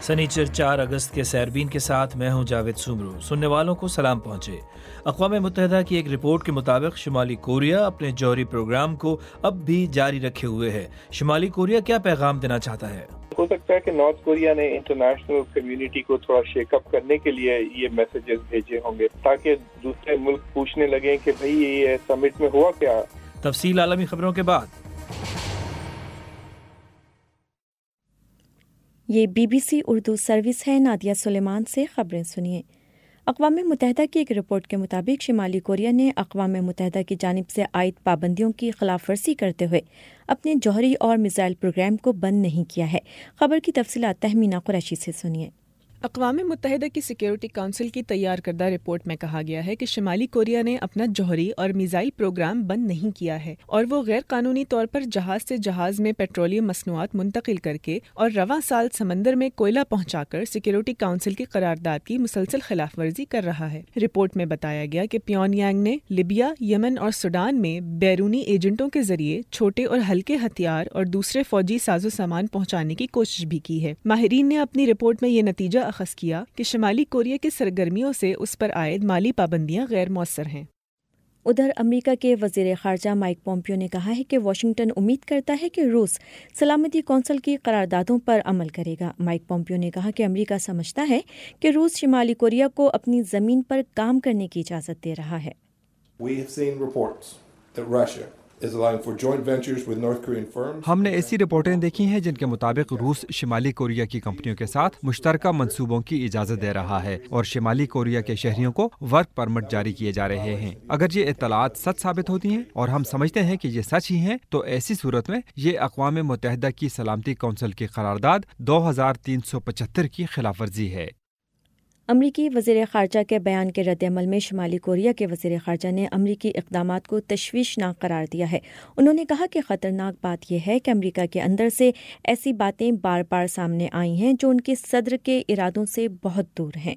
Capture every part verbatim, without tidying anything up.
سنیچر چار اگست کے سیربین کے ساتھ میں ہوں جاوید سومرو. سننے والوں کو سلام پہنچے. اقوام متحدہ کی ایک رپورٹ کے مطابق شمالی کوریا اپنے جوہری پروگرام کو اب بھی جاری رکھے ہوئے ہے. شمالی کوریا کیا پیغام دینا چاہتا ہے؟ ہو سکتا ہے کہ نارتھ کوریا نے انٹرنیشنل کمیونٹی کو تھوڑا شیک اپ کرنے کے لیے یہ میسیجز بھیجے ہوں گے تاکہ دوسرے ملک پوچھنے لگیں کہ بھئی یہ سمٹ میں ہوا کیا. تفصیل عالمی خبروں کے بعد. یہ B B C Urdu service ہے. نادیہ سلیمان سے خبریں سنیے. اقوام متحدہ کی ایک رپورٹ کے مطابق شمالی کوریا نے اقوام متحدہ کی جانب سے عائد پابندیوں کی خلاف ورزی کرتے ہوئے اپنے جوہری اور میزائل پروگرام کو بند نہیں کیا ہے. خبر کی تفصیلات تہمینہ قریشی سے سنیے. اقوام متحدہ کی سیکیورٹی کونسل کی تیار کردہ رپورٹ میں کہا گیا ہے کہ شمالی کوریا نے اپنا جوہری اور میزائل پروگرام بند نہیں کیا ہے اور وہ غیر قانونی طور پر جہاز سے جہاز میں پیٹرولیم مصنوعات منتقل کر کے اور رواں سال سمندر میں کوئلہ پہنچا کر سیکیورٹی کونسل کی قرارداد کی مسلسل خلاف ورزی کر رہا ہے. رپورٹ میں بتایا گیا کہ پیونگ یانگ نے لیبیا، یمن اور سوڈان میں بیرونی ایجنٹوں کے ذریعے چھوٹے اور ہلکے ہتھیار اور دوسرے فوجی ساز و سامان پہنچانے کی کوشش بھی کی ہے. ماہرین نے اپنی رپورٹ میں یہ نتیجہ اخذ کیا کہ شمالی کوریا کی سرگرمیوں سے اس پر عائد مالی پابندیاں غیر مؤثر ہیں. ادھر امریکہ کے وزیر خارجہ مائک پومپیو نے کہا ہے کہ واشنگٹن امید کرتا ہے کہ روس سلامتی کونسل کی قراردادوں پر عمل کرے گا. مائک پومپیو نے کہا کہ امریکہ سمجھتا ہے کہ روس شمالی کوریا کو اپنی زمین پر کام کرنے کی اجازت دے رہا ہے. We have seen reports that Russia is allowing for joint ventures with North Korean firms. ہم نے ایسی رپورٹیں دیکھی ہیں جن کے مطابق روس شمالی کوریا کی کمپنیوں کے ساتھ مشترکہ منصوبوں کی اجازت دے رہا ہے اور شمالی کوریا کے شہریوں کو ورک پرمٹ جاری کیے جا رہے ہیں. اگر یہ اطلاعات سچ ثابت ہوتی ہیں اور ہم سمجھتے ہیں کہ یہ سچ ہی ہیں تو ایسی صورت میں یہ اقوام متحدہ کی سلامتی کونسل کی قرارداد دو ہزار تین سو پچہتر کی خلاف ورزی ہے. امریکی وزیر خارجہ کے بیان کے رد عمل میں شمالی کوریا کے وزیر خارجہ نے امریکی اقدامات کو تشویشناک قرار دیا ہے. انہوں نے کہا کہ خطرناک بات یہ ہے کہ امریکہ کے اندر سے ایسی باتیں بار بار سامنے آئی ہیں جو ان کے صدر کے ارادوں سے بہت دور ہیں.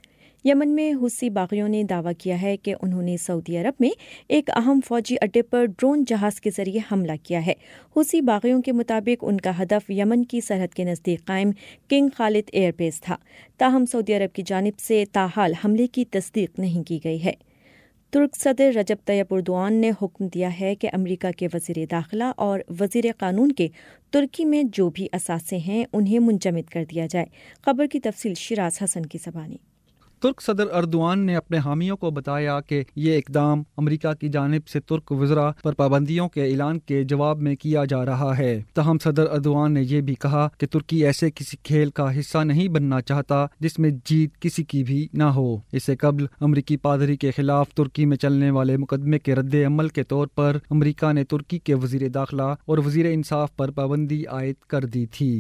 یمن میں حوثی باغیوں نے دعویٰ کیا ہے کہ انہوں نے سعودی عرب میں ایک اہم فوجی اڈے پر ڈرون جہاز کے ذریعے حملہ کیا ہے. حوثی باغیوں کے مطابق ان کا ہدف یمن کی سرحد کے نزدیک قائم کنگ خالد ایئر بیس تھا. تاہم سعودی عرب کی جانب سے تاحال حملے کی تصدیق نہیں کی گئی ہے. ترک صدر رجب طیب اردوان نے حکم دیا ہے کہ امریکہ کے وزیر داخلہ اور وزیر قانون کے ترکی میں جو بھی اثاثے ہیں انہیں منجمد کر دیا جائے. خبر کی تفصیل شیراز حسن کی زبانی. ترک صدر اردوان نے اپنے حامیوں کو بتایا کہ یہ اقدام امریکہ کی جانب سے ترک وزراء پر پابندیوں کے اعلان کے جواب میں کیا جا رہا ہے. تاہم صدر اردوان نے یہ بھی کہا کہ ترکی ایسے کسی کھیل کا حصہ نہیں بننا چاہتا جس میں جیت کسی کی بھی نہ ہو. اس سے قبل امریکی پادری کے خلاف ترکی میں چلنے والے مقدمے کے رد عمل کے طور پر امریکہ نے ترکی کے وزیر داخلہ اور وزیر انصاف پر پابندی عائد کر دی تھی.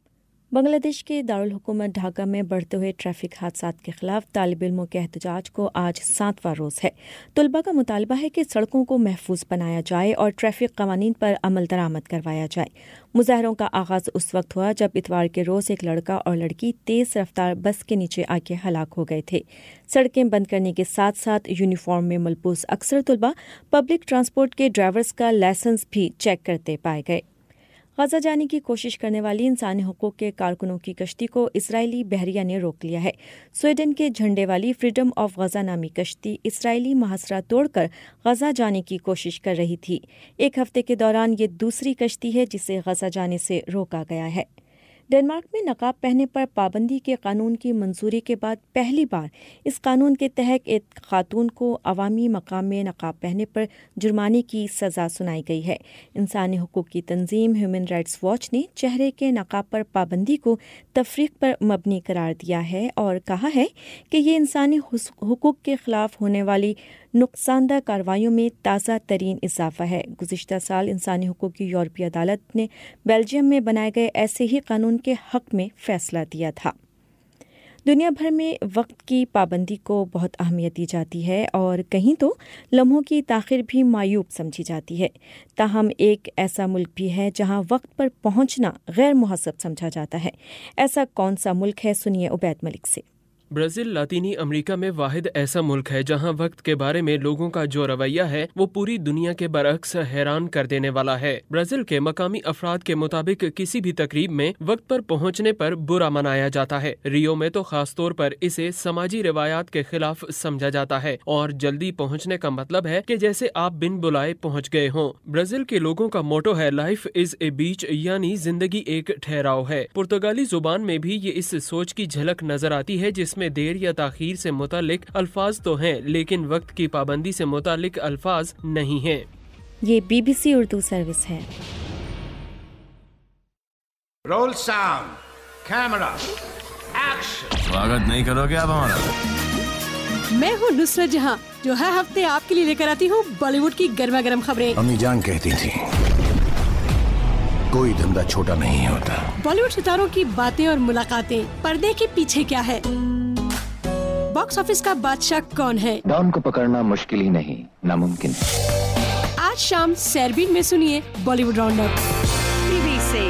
بنگلہ دیش کے دارالحکومت ڈھاکہ میں بڑھتے ہوئے ٹریفک حادثات کے خلاف طالب علموں کے احتجاج کو آج ساتواں روز ہے. طلباء کا مطالبہ ہے کہ سڑکوں کو محفوظ بنایا جائے اور ٹریفک قوانین پر عمل درآمد کروایا جائے. مظاہروں کا آغاز اس وقت ہوا جب اتوار کے روز ایک لڑکا اور لڑکی تیز رفتار بس کے نیچے آ کے ہلاک ہو گئے تھے. سڑکیں بند کرنے کے ساتھ ساتھ یونیفارم میں ملبوس اکثر طلباء پبلک ٹرانسپورٹ کے ڈرائیورز کا لائسنس بھی چیک کرتے پائے گئے. غزہ جانے کی کوشش کرنے والی انسانی حقوق کے کارکنوں کی کشتی کو اسرائیلی بحریہ نے روک لیا ہے. سویڈن کے جھنڈے والی فریڈم آف غزہ نامی کشتی اسرائیلی محاصرہ توڑ کر غزہ جانے کی کوشش کر رہی تھی. ایک ہفتے کے دوران یہ دوسری کشتی ہے جسے غزہ جانے سے روکا گیا ہے. ڈنمارک میں نقاب پہننے پر پابندی کے قانون کی منظوری کے بعد پہلی بار اس قانون کے تحت ایک خاتون کو عوامی مقام میں نقاب پہننے پر جرمانے کی سزا سنائی گئی ہے. انسانی حقوق کی تنظیم ہیومن رائٹس واچ نے چہرے کے نقاب پر پابندی کو تفریق پر مبنی قرار دیا ہے اور کہا ہے کہ یہ انسانی حقوق کے خلاف ہونے والی نقصان دہ کارروائیوں میں تازہ ترین اضافہ ہے. گزشتہ سال انسانی حقوق کی یورپی عدالت نے بیلجیم میں بنائے گئے ایسے ہی قانون کے حق میں فیصلہ دیا تھا. دنیا بھر میں وقت کی پابندی کو بہت اہمیت دی جاتی ہے اور کہیں تو لمحوں کی تاخیر بھی معیوب سمجھی جاتی ہے. تاہم ایک ایسا ملک بھی ہے جہاں وقت پر پہنچنا غیر مہذب سمجھا جاتا ہے. ایسا کون سا ملک ہے، سنیے عبید ملک سے. برازیل لاطینی امریکہ میں واحد ایسا ملک ہے جہاں وقت کے بارے میں لوگوں کا جو رویہ ہے وہ پوری دنیا کے برعکس حیران کر دینے والا ہے۔ برازیل کے مقامی افراد کے مطابق کسی بھی تقریب میں وقت پر پہنچنے پر برا منایا جاتا ہے۔ ریو میں تو خاص طور پر اسے سماجی روایات کے خلاف سمجھا جاتا ہے اور جلدی پہنچنے کا مطلب ہے کہ جیسے آپ بن بلائے پہنچ گئے ہوں۔ برازیل کے لوگوں کا موٹو ہے لائف از اے بیچ، یعنی زندگی ایک ٹھہراؤ ہے۔ پرتگالی زبان میں بھی یہ اس سوچ کی جھلک نظر آتی ہے جس میں دیر یا تاخیر سے متعلق الفاظ تو ہیں لیکن وقت کی پابندی سے متعلق الفاظ نہیں ہیں۔ یہ B B C Urdu service ہے۔ Roll sound, camera, action. سواگت نہیں کرو گے آپ ہمارا؟ میں ہوں نصرت جہاں جو ہر ہفتے آپ کے لیے لے کر آتی ہوں بالی ووڈ کی گرما گرم خبریں۔ امی جان کہتی تھی کوئی دھندا چھوٹا نہیں ہوتا۔ بالی ووڈ ستاروں کی باتیں اور ملاقاتیں، پردے کے پیچھے کیا ہے، باکس آفس کا بادشاہ کون ہے، ڈان کو پکڑنا مشکل ہی نہیں ناممکن۔ آج شام سیربین میں سنیے Bollywood round up. B B C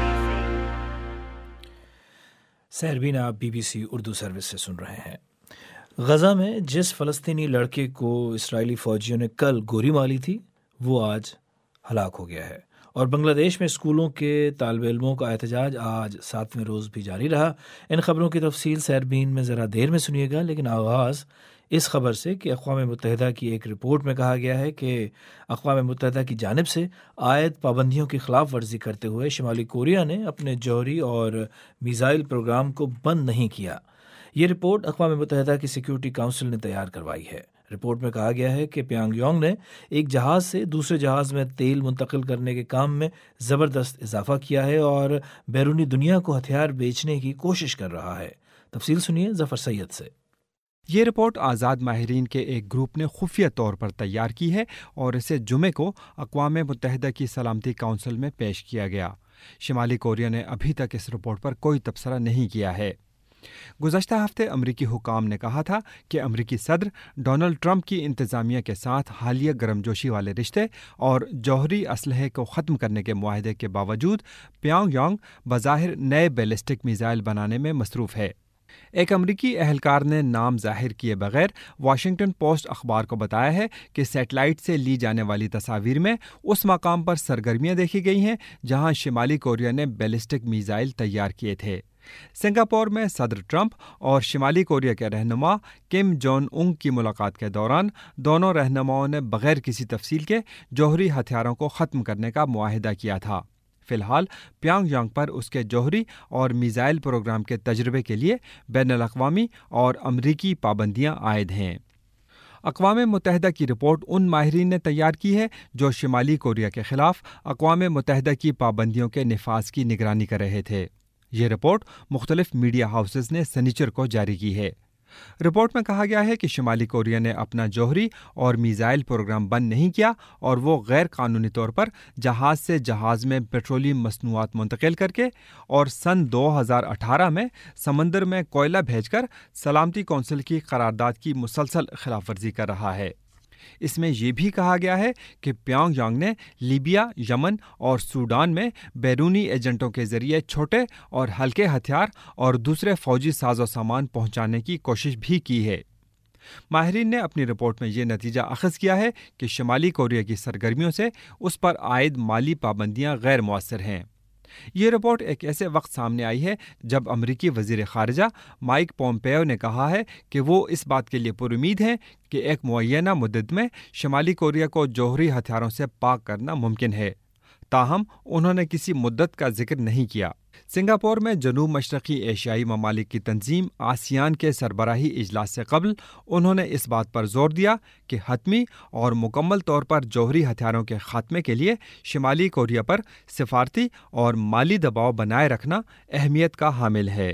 Sairbeen آپ B B C Urdu service سے سن رہے ہیں۔ غزہ میں جس فلسطینی لڑکے کو اسرائیلی فوجیوں نے کل گولی ماری تھی وہ آج ہلاک ہو گیا ہے، اور بنگلہ دیش میں اسکولوں کے طالب علموں کا احتجاج آج ساتویں روز بھی جاری رہا۔ ان خبروں کی تفصیل سیربین میں ذرا دیر میں سنیے گا، لیکن آغاز اس خبر سے کہ اقوام متحدہ کی ایک رپورٹ میں کہا گیا ہے کہ اقوام متحدہ کی جانب سے عائد پابندیوں کی خلاف ورزی کرتے ہوئے شمالی کوریا نے اپنے جوہری اور میزائل پروگرام کو بند نہیں کیا۔ یہ رپورٹ اقوام متحدہ کی سیکیورٹی کونسل نے تیار کروائی ہے۔ رپورٹ میں کہا گیا ہے کہ پیانگ یانگ نے ایک جہاز سے دوسرے جہاز میں تیل منتقل کرنے کے کام میں زبردست اضافہ کیا ہے اور بیرونی دنیا کو ہتھیار بیچنے کی کوشش کر رہا ہے۔ تفصیل سنیے ظفر سید سے۔ یہ رپورٹ آزاد ماہرین کے ایک گروپ نے خفیہ طور پر تیار کی ہے اور اسے جمعے کو اقوام متحدہ کی سلامتی کونسل میں پیش کیا گیا۔ شمالی کوریا نے ابھی تک اس رپورٹ پر کوئی تبصرہ نہیں کیا ہے۔ گزشتہ ہفتے امریکی حکام نے کہا تھا کہ امریکی صدر ڈونلڈ ٹرمپ کی انتظامیہ کے ساتھ حالیہ گرم جوشی والے رشتے اور جوہری اسلحے کو ختم کرنے کے معاہدے کے باوجود پیانگ یانگ بظاہر نئے بیلسٹک میزائل بنانے میں مصروف ہے۔ ایک امریکی اہلکار نے نام ظاہر کیے بغیر واشنگٹن پوسٹ اخبار کو بتایا ہے کہ سیٹلائٹ سے لی جانے والی تصاویر میں اس مقام پر سرگرمیاں دیکھی گئی ہیں جہاں شمالی کوریا نے بیلسٹک میزائل تیار کیے تھے۔ سنگاپور میں صدر ٹرمپ اور شمالی کوریا کے رہنما کم جون اونگ کی ملاقات کے دوران دونوں رہنماؤں نے بغیر کسی تفصیل کے جوہری ہتھیاروں کو ختم کرنے کا معاہدہ کیا تھا۔ فی الحال پیانگ یانگ پر اس کے جوہری اور میزائل پروگرام کے تجربے کے لیے بین الاقوامی اور امریکی پابندیاں عائد ہیں۔ اقوام متحدہ کی رپورٹ ان ماہرین نے تیار کی ہے جو شمالی کوریا کے خلاف اقوام متحدہ کی پابندیوں کے نفاذ کی نگرانی کر رہے تھے۔ یہ رپورٹ مختلف میڈیا ہاؤسز نے سنیچر کو جاری کی ہے۔ رپورٹ میں کہا گیا ہے کہ شمالی کوریا نے اپنا جوہری اور میزائل پروگرام بند نہیں کیا اور وہ غیر قانونی طور پر جہاز سے جہاز میں پیٹرولیم مصنوعات منتقل کر کے اور سن دو ہزار اٹھارہ میں سمندر میں کوئلہ بھیج کر سلامتی کونسل کی قرارداد کی مسلسل خلاف ورزی کر رہا ہے۔ اس میں یہ بھی کہا گیا ہے کہ پیانگ یانگ نے لیبیا، یمن اور سوڈان میں بیرونی ایجنٹوں کے ذریعے چھوٹے اور ہلکے ہتھیار اور دوسرے فوجی ساز و سامان پہنچانے کی کوشش بھی کی ہے۔ ماہرین نے اپنی رپورٹ میں یہ نتیجہ اخذ کیا ہے کہ شمالی کوریا کی سرگرمیوں سے اس پر عائد مالی پابندیاں غیر مؤثر ہیں۔ یہ رپورٹ ایک ایسے وقت سامنے آئی ہے جب امریکی وزیر خارجہ مائک پومپیو نے کہا ہے کہ وہ اس بات کے لیے پر امید ہیں کہ ایک معینہ مدت میں شمالی کوریا کو جوہری ہتھیاروں سے پاک کرنا ممکن ہے، تاہم انہوں نے کسی مدت کا ذکر نہیں کیا۔ سنگاپور میں جنوب مشرقی ایشیائی ممالک کی تنظیم آسیان کے سربراہی اجلاس سے قبل انہوں نے اس بات پر زور دیا کہ حتمی اور مکمل طور پر جوہری ہتھیاروں کے خاتمے کے لیے شمالی کوریا پر سفارتی اور مالی دباؤ بنائے رکھنا اہمیت کا حامل ہے۔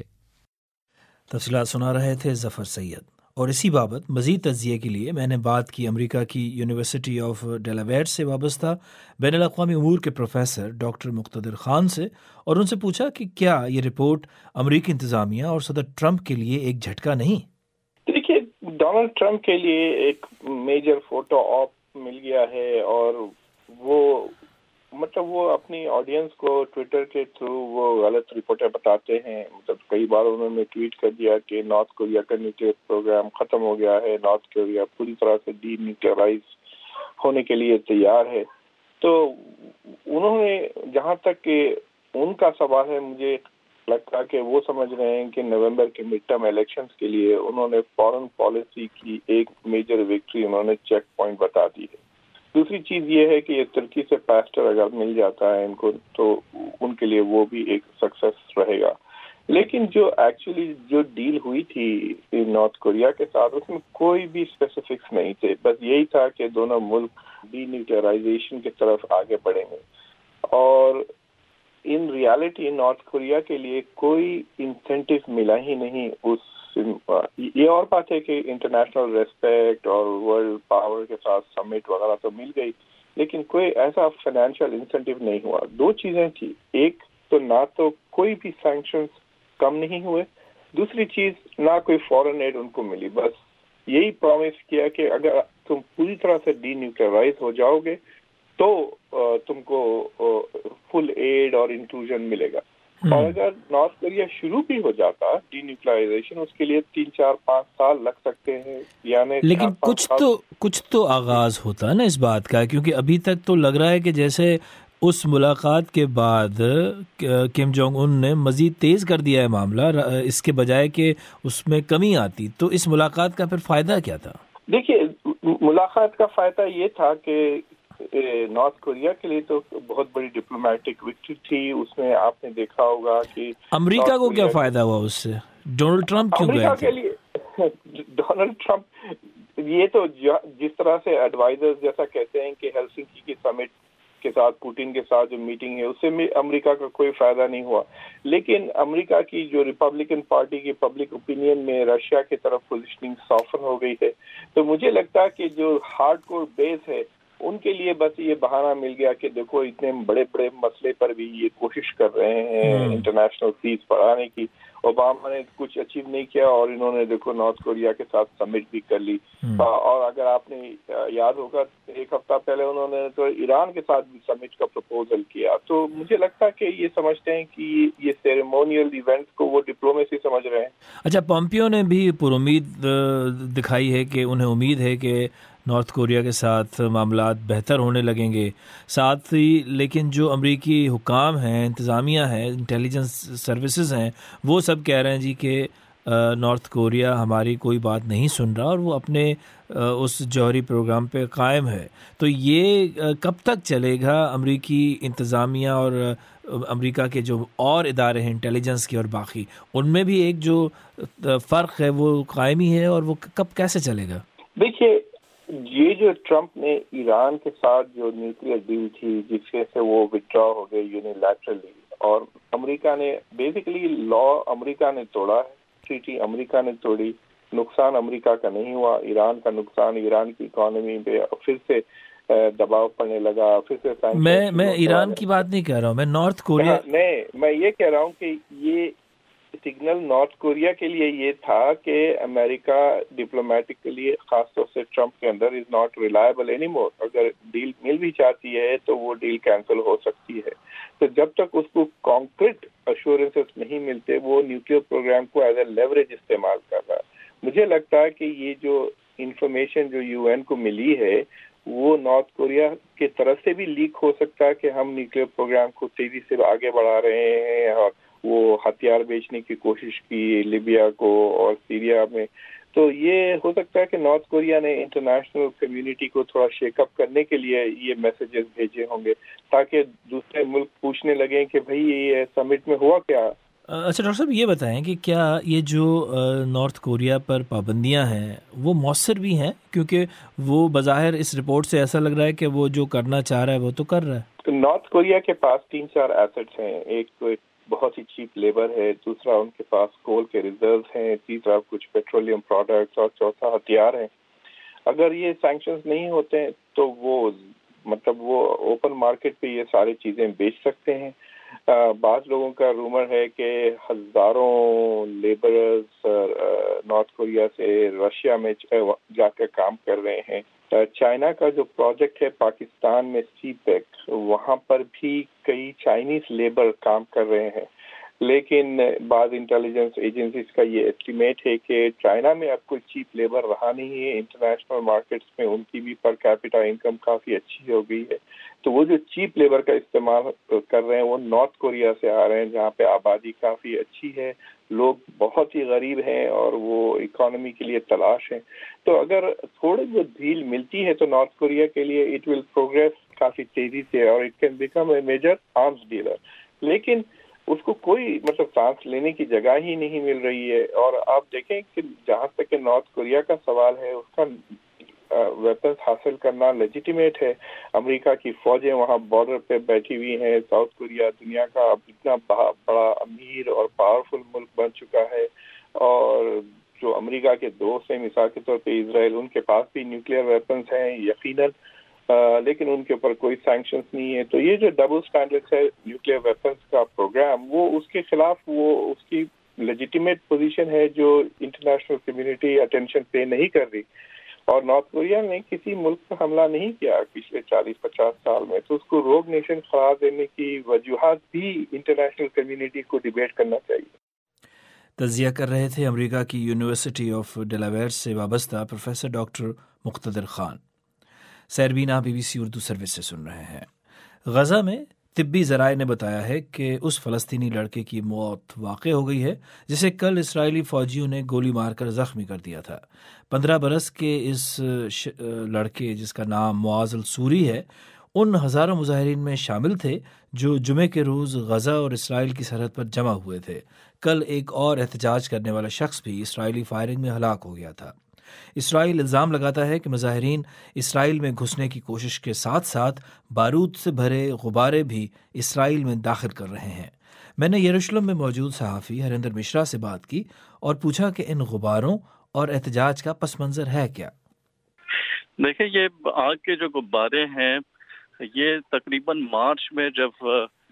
تفصیلات سنا رہے تھے ظفر سید، اور اسی بابت مزید تجزیے کے لیے میں نے بات کی امریکہ کی یونیورسٹی آف ڈیلاویئر سے وابستہ بین الاقوامی امور کے پروفیسر ڈاکٹر مقتدر خان سے، اور ان سے پوچھا کہ کیا یہ رپورٹ امریکی انتظامیہ اور صدر ٹرمپ کے لیے ایک جھٹکا نہیں؟ دیکھیے، ڈونلڈ ٹرمپ کے لیے ایک میجر فوٹو آپ مل گیا ہے، اور وہ مطلب وہ اپنی آڈینس کو ٹویٹر کے تھرو وہ غلط رپورٹیں بتاتے ہیں. مطلب کئی بار انہوں نے ٹویٹ کر دیا کہ نارتھ کوریا کا نیوکلیئر پروگرام ختم ہو گیا ہے, نارتھ کوریا پوری طرح سے ڈی نیوکلیئرائز ہونے کے لیے تیار ہے. تو انہوں نے, جہاں تک کہ ان کا سوال ہے, مجھے لگتا کہ وہ سمجھ رہے ہیں کہ نومبر کے مڈ ٹرم الیکشنز کے لیے انہوں نے فارن پالیسی کی ایک میجر وکٹری انہوں نے چیک پوائنٹ بتا دی ہے. دوسری چیز یہ ہے کہ یہ ترکی سے پیسٹر اگر مل جاتا ہے ان کو تو ان کے لیے وہ بھی ایک سکسیس رہے گا. لیکن جو ایکچولی جو ڈیل ہوئی تھی نارتھ کوریا کے ساتھ, اس میں کوئی بھی اسپیسیفکس نہیں تھے. بس یہی تھا کہ دونوں ملک ڈی نیوکلیئرائزیشن کی طرف آگے بڑھیں گے. اور ان ریالٹی نارتھ کوریا کے لیے کوئی انسینٹیو ملا ہی نہیں. اس یہ اور بات ہے کہ انٹرنیشنل ریسپیکٹ اور ورلڈ پاور کے ساتھ سمٹ وغیرہ تو مل گئی, لیکن کوئی ایسا فائنینشیل انسینٹیو نہیں ہوا. دو چیزیں تھیں, ایک تو نہ تو کوئی بھی سینکشنز کم نہیں ہوئے, دوسری چیز نہ کوئی فورن ایڈ ان کو ملی. بس یہی پرومس کیا کہ اگر تم پوری طرح سے ڈی نیوکلیئرائز ہو جاؤ گے تو تم کو فل ایڈ اور انکلوژن ملے گا. اور اگر نارتھ کوریا شروع بھی ہو جاتا ڈی نیوکلیئرائزیشن, اس کے لیے تین چار پانچ سال لگ سکتے ہیں. یعنی لیکن کچھ تو کچھ تو آغاز ہوتا ہے نا اس بات کا, کیونکہ ابھی تک تو لگ رہا ہے کہ جیسے اس ملاقات کے بعد کم جونگ ان نے مزید تیز کر دیا ہے معاملہ, اس کے بجائے کہ اس میں کمی آتی. تو اس ملاقات کا پھر فائدہ کیا تھا؟ دیکھیے, ملاقات کا فائدہ یہ تھا کہ نارتھ کوریا کے لیے تو بہت بڑی ڈپلومیٹک وکٹری تھی. اس میں آپ نے دیکھا ہوگا کہ امریکہ کو کیا فائدہ ہوا اس سے؟ ڈونلڈ ٹرمپ کیوں گئے تھے؟ ڈونلڈ ٹرمپ یہ تو جس طرح سے ایڈوائزر جیسا کہتے ہیں کہ ہیلسنکی کی سمٹ کے ساتھ پوٹن کے ساتھ جو میٹنگ ہے اس سے بھی امریکہ کا کوئی فائدہ نہیں ہوا. لیکن امریکہ کی جو ریپبلکن پارٹی کی پبلک اوپینین میں رشیا کی طرف پوزیشننگ سافن ہو گئی ہے. تو مجھے لگتا ہے کہ جو ہارڈ کور بیس ہے ان کے لیے بس یہ بہانہ مل گیا کہ دیکھو اتنے بڑے بڑے مسئلے پر بھی یہ کوشش کر رہے ہیں انٹرنیشنل پیس بڑھانے کی. اوباما نے کچھ اچیو نہیں کیا اور انہوں نے دیکھو نارتھ کوریا کے ساتھ سمٹ بھی کر لی. اور اگر آپ نے یاد ہوگا ایک ہفتہ پہلے انہوں نے تو ایران کے ساتھ بھی سمٹ کا پروپوزل کیا. تو مجھے لگتا ہے کہ یہ سمجھتے ہیں کہ یہ سیریمونیل ایونٹس کو وہ ڈپلومیسی سمجھ رہے ہیں. اچھا, پومپیو نے بھی پر امید دکھائی ہے کہ انہیں امید ہے کہ نارتھ کوریا کے ساتھ معاملات بہتر ہونے لگیں گے. ساتھ ہی لیکن جو امریکی حکام ہیں, انتظامیہ ہے, انٹیلیجنس سروسز ہیں, وہ سب کہہ رہے ہیں جی کہ نارتھ کوریا ہماری کوئی بات نہیں سن رہا اور وہ اپنے اس جوہری پروگرام پہ قائم ہے. تو یہ کب تک چلے گا؟ امریکی انتظامیہ اور امریکہ کے جو اور ادارے ہیں انٹیلیجنس کے اور باقی, ان میں بھی ایک جو فرق ہے وہ قائم ہی ہے, اور وہ کب کیسے چلے گا؟ دیکھیے, یہ جو ٹرمپ نے ایران کے ساتھ جو نیوکلیئر ڈیل تھی جس سے وہ وڈرا ہو گئے یونیلیٹرلی, اور امریکہ نے بیسیکلی لا امریکہ نے توڑا ہے, ٹریٹی امریکہ نے توڑی. نقصان امریکہ کا نہیں ہوا, ایران کا نقصان, ایران کی اکانومی پہ پھر سے دباؤ پڑنے لگا, پھر سے. میں میں ایران کی بات نہیں کہہ رہا ہوں, میں نارتھ کوریا. نہیں, میں یہ کہہ رہا ہوں کہ یہ سگنل نارتھ کوریا کے لیے یہ تھا کہ امریکہ ڈپلومیٹکلی خاص طور سے ٹرمپ کے اندر is not reliable any more. اگر ڈیل مل بھی چاہتی ہے تو وہ ڈیل کینسل ہو سکتی ہے. تو جب تک اس کو کانکریٹ ایشورنسز نہیں ملتے وہ نیوکلیئر پروگرام کو ایز اے لیوریج استعمال کر رہا ہے. مجھے لگتا ہے کہ یہ جو انفارمیشن جو یو این کو ملی ہے وہ نارتھ کوریا کی طرف سے بھی لیک ہو سکتا ہے کہ ہم نیوکلیئر پروگرام کو تیزی سے آگے بڑھا رہے ہیں, اور وہ ہتھیار بیچنے کی کوشش کی لیبیا کو اور سیریا میں. تو یہ ہو سکتا ہے کہ نارتھ کوریا نے انٹرنیشنل کمیونٹی کو تھوڑا شیک اپ کرنے کے لیے یہ میسیجز بھیجے ہوں گے تاکہ دوسرے ملک پوچھنے لگیں کہ بھئی یہ سمٹ میں ہوا کیا. اچھا ڈاکٹر صاحب, یہ بتائیں کہ کیا یہ جو نارتھ کوریا پر پابندیاں ہیں وہ مؤثر بھی ہیں؟ کیونکہ وہ بظاہر اس رپورٹ سے ایسا لگ رہا ہے کہ وہ جو کرنا چاہ رہا ہے وہ تو کر رہا ہے. نارتھ کوریا کے پاس تین چار ایسٹس ہیں. ایک تو بہت ہی چیپ لیبر ہے, دوسرا ان کے پاس کول کے ریزروز ہیں, تیسرا کچھ پیٹرولیم پروڈکٹس, اور چوتھا ہتھیار ہیں. اگر یہ سینکشنز نہیں ہوتے ہیں تو وہ مطلب وہ اوپن مارکیٹ پہ یہ ساری چیزیں بیچ سکتے ہیں. بعض لوگوں کا رومر ہے کہ ہزاروں لیبرز نارتھ کوریا سے رشیا میں جا کر کام کر رہے ہیں. چائنا کا جو پروجیکٹ ہے پاکستان میں سی پیک، وہاں پر بھی کئی چائنیز لیبر کام کر رہے ہیں. لیکن بعض انٹیلیجنس ایجنسیز کا یہ ایسٹیمیٹ ہے کہ چائنا میں اب کوئی چیپ لیبر رہا نہیں ہے. انٹرنیشنل مارکیٹس میں ان کی بھی پر کیپٹا انکم کافی اچھی ہو گئی ہے. تو وہ جو چیپ لیبر کا استعمال کر رہے ہیں وہ نارتھ کوریا سے آ رہے ہیں، جہاں پہ آبادی کافی اچھی ہے، لوگ بہت ہی غریب ہیں اور وہ اکانومی کے لیے تلاش ہیں. تو اگر تھوڑی بہت ڈھیل ملتی ہے تو نارتھ کوریا کے لیے اٹ ول پروگریس کافی تیزی سے اور it can become a major arms dealer. لیکن اس کو کوئی مطلب چانس لینے کی جگہ ہی نہیں مل رہی ہے. اور آپ دیکھیں کہ جہاں تک کہ نارتھ کوریا کا سوال ہے، اس کا ویپنز حاصل کرنا لیجیٹیمیٹ ہے. امریکہ کی فوجیں وہاں بارڈر پہ بیٹھی ہوئی ہیں. ساؤتھ کوریا دنیا کا اب اتنا بڑا امیر اور پاورفل ملک بن چکا ہے، اور جو امریکہ کے دوست ہیں مثال کے طور پہ اسرائیل، ان کے پاس بھی نیوکلیئر ویپنز ہیں یقیناً، لیکن ان کے اوپر کوئی سینکشنز نہیں ہے. تو یہ جو ڈبل سٹینڈرڈ ہے نیوکلیئر ویپنز کا پروگرام، وہ اس کے خلاف وہ اس کی لیجیٹیمیٹ پوزیشن ہے جو انٹرنیشنل کمیونٹی اٹینشن پے نہیں کر رہی. اور نارتھ کوریا نے کسی ملک پر حملہ نہیں کیا پچھلے چالیس پچاس سال میں، تو اس کو روگ نیشن قرار دینے کی وجوہات بھی انٹرنیشنل کمیونٹی کو ڈیبیٹ کرنا چاہیے. تجزیہ کر رہے تھے امریکہ کی یونیورسٹی آف ڈیلاویئر سے وابستہ پروفیسر ڈاکٹر مقتدر خان. سیربین آپ B B C Urdu service سے سن رہے ہیں. غزہ میں طبی ذرائع نے بتایا ہے کہ اس فلسطینی لڑکے کی موت واقع ہو گئی ہے جسے کل اسرائیلی فوجیوں نے گولی مار کر زخمی کر دیا تھا. پندرہ برس کے اس لڑکے جس کا نام معاذ السوری ہے ان ہزاروں مظاہرین میں شامل تھے جو جمعے کے روز غزہ اور اسرائیل کی سرحد پر جمع ہوئے تھے. کل ایک اور احتجاج کرنے والا شخص بھی اسرائیلی فائرنگ میں ہلاک ہو گیا تھا. اسرائیل الزام لگاتا ہے کہ مظاہرین اسرائیل میں گھسنے کی کوشش کے ساتھ ساتھ بارود سے بھرے غبارے بھی اسرائیل میں داخل کر رہے ہیں. میں نے یروشلم میں موجود صحافی ہریندر مشرا سے بات کی اور پوچھا کہ ان غباروں اور احتجاج کا پس منظر ہے کیا. دیکھیں، یہ آگ کے جو غبارے ہیں یہ تقریباً مارچ میں جب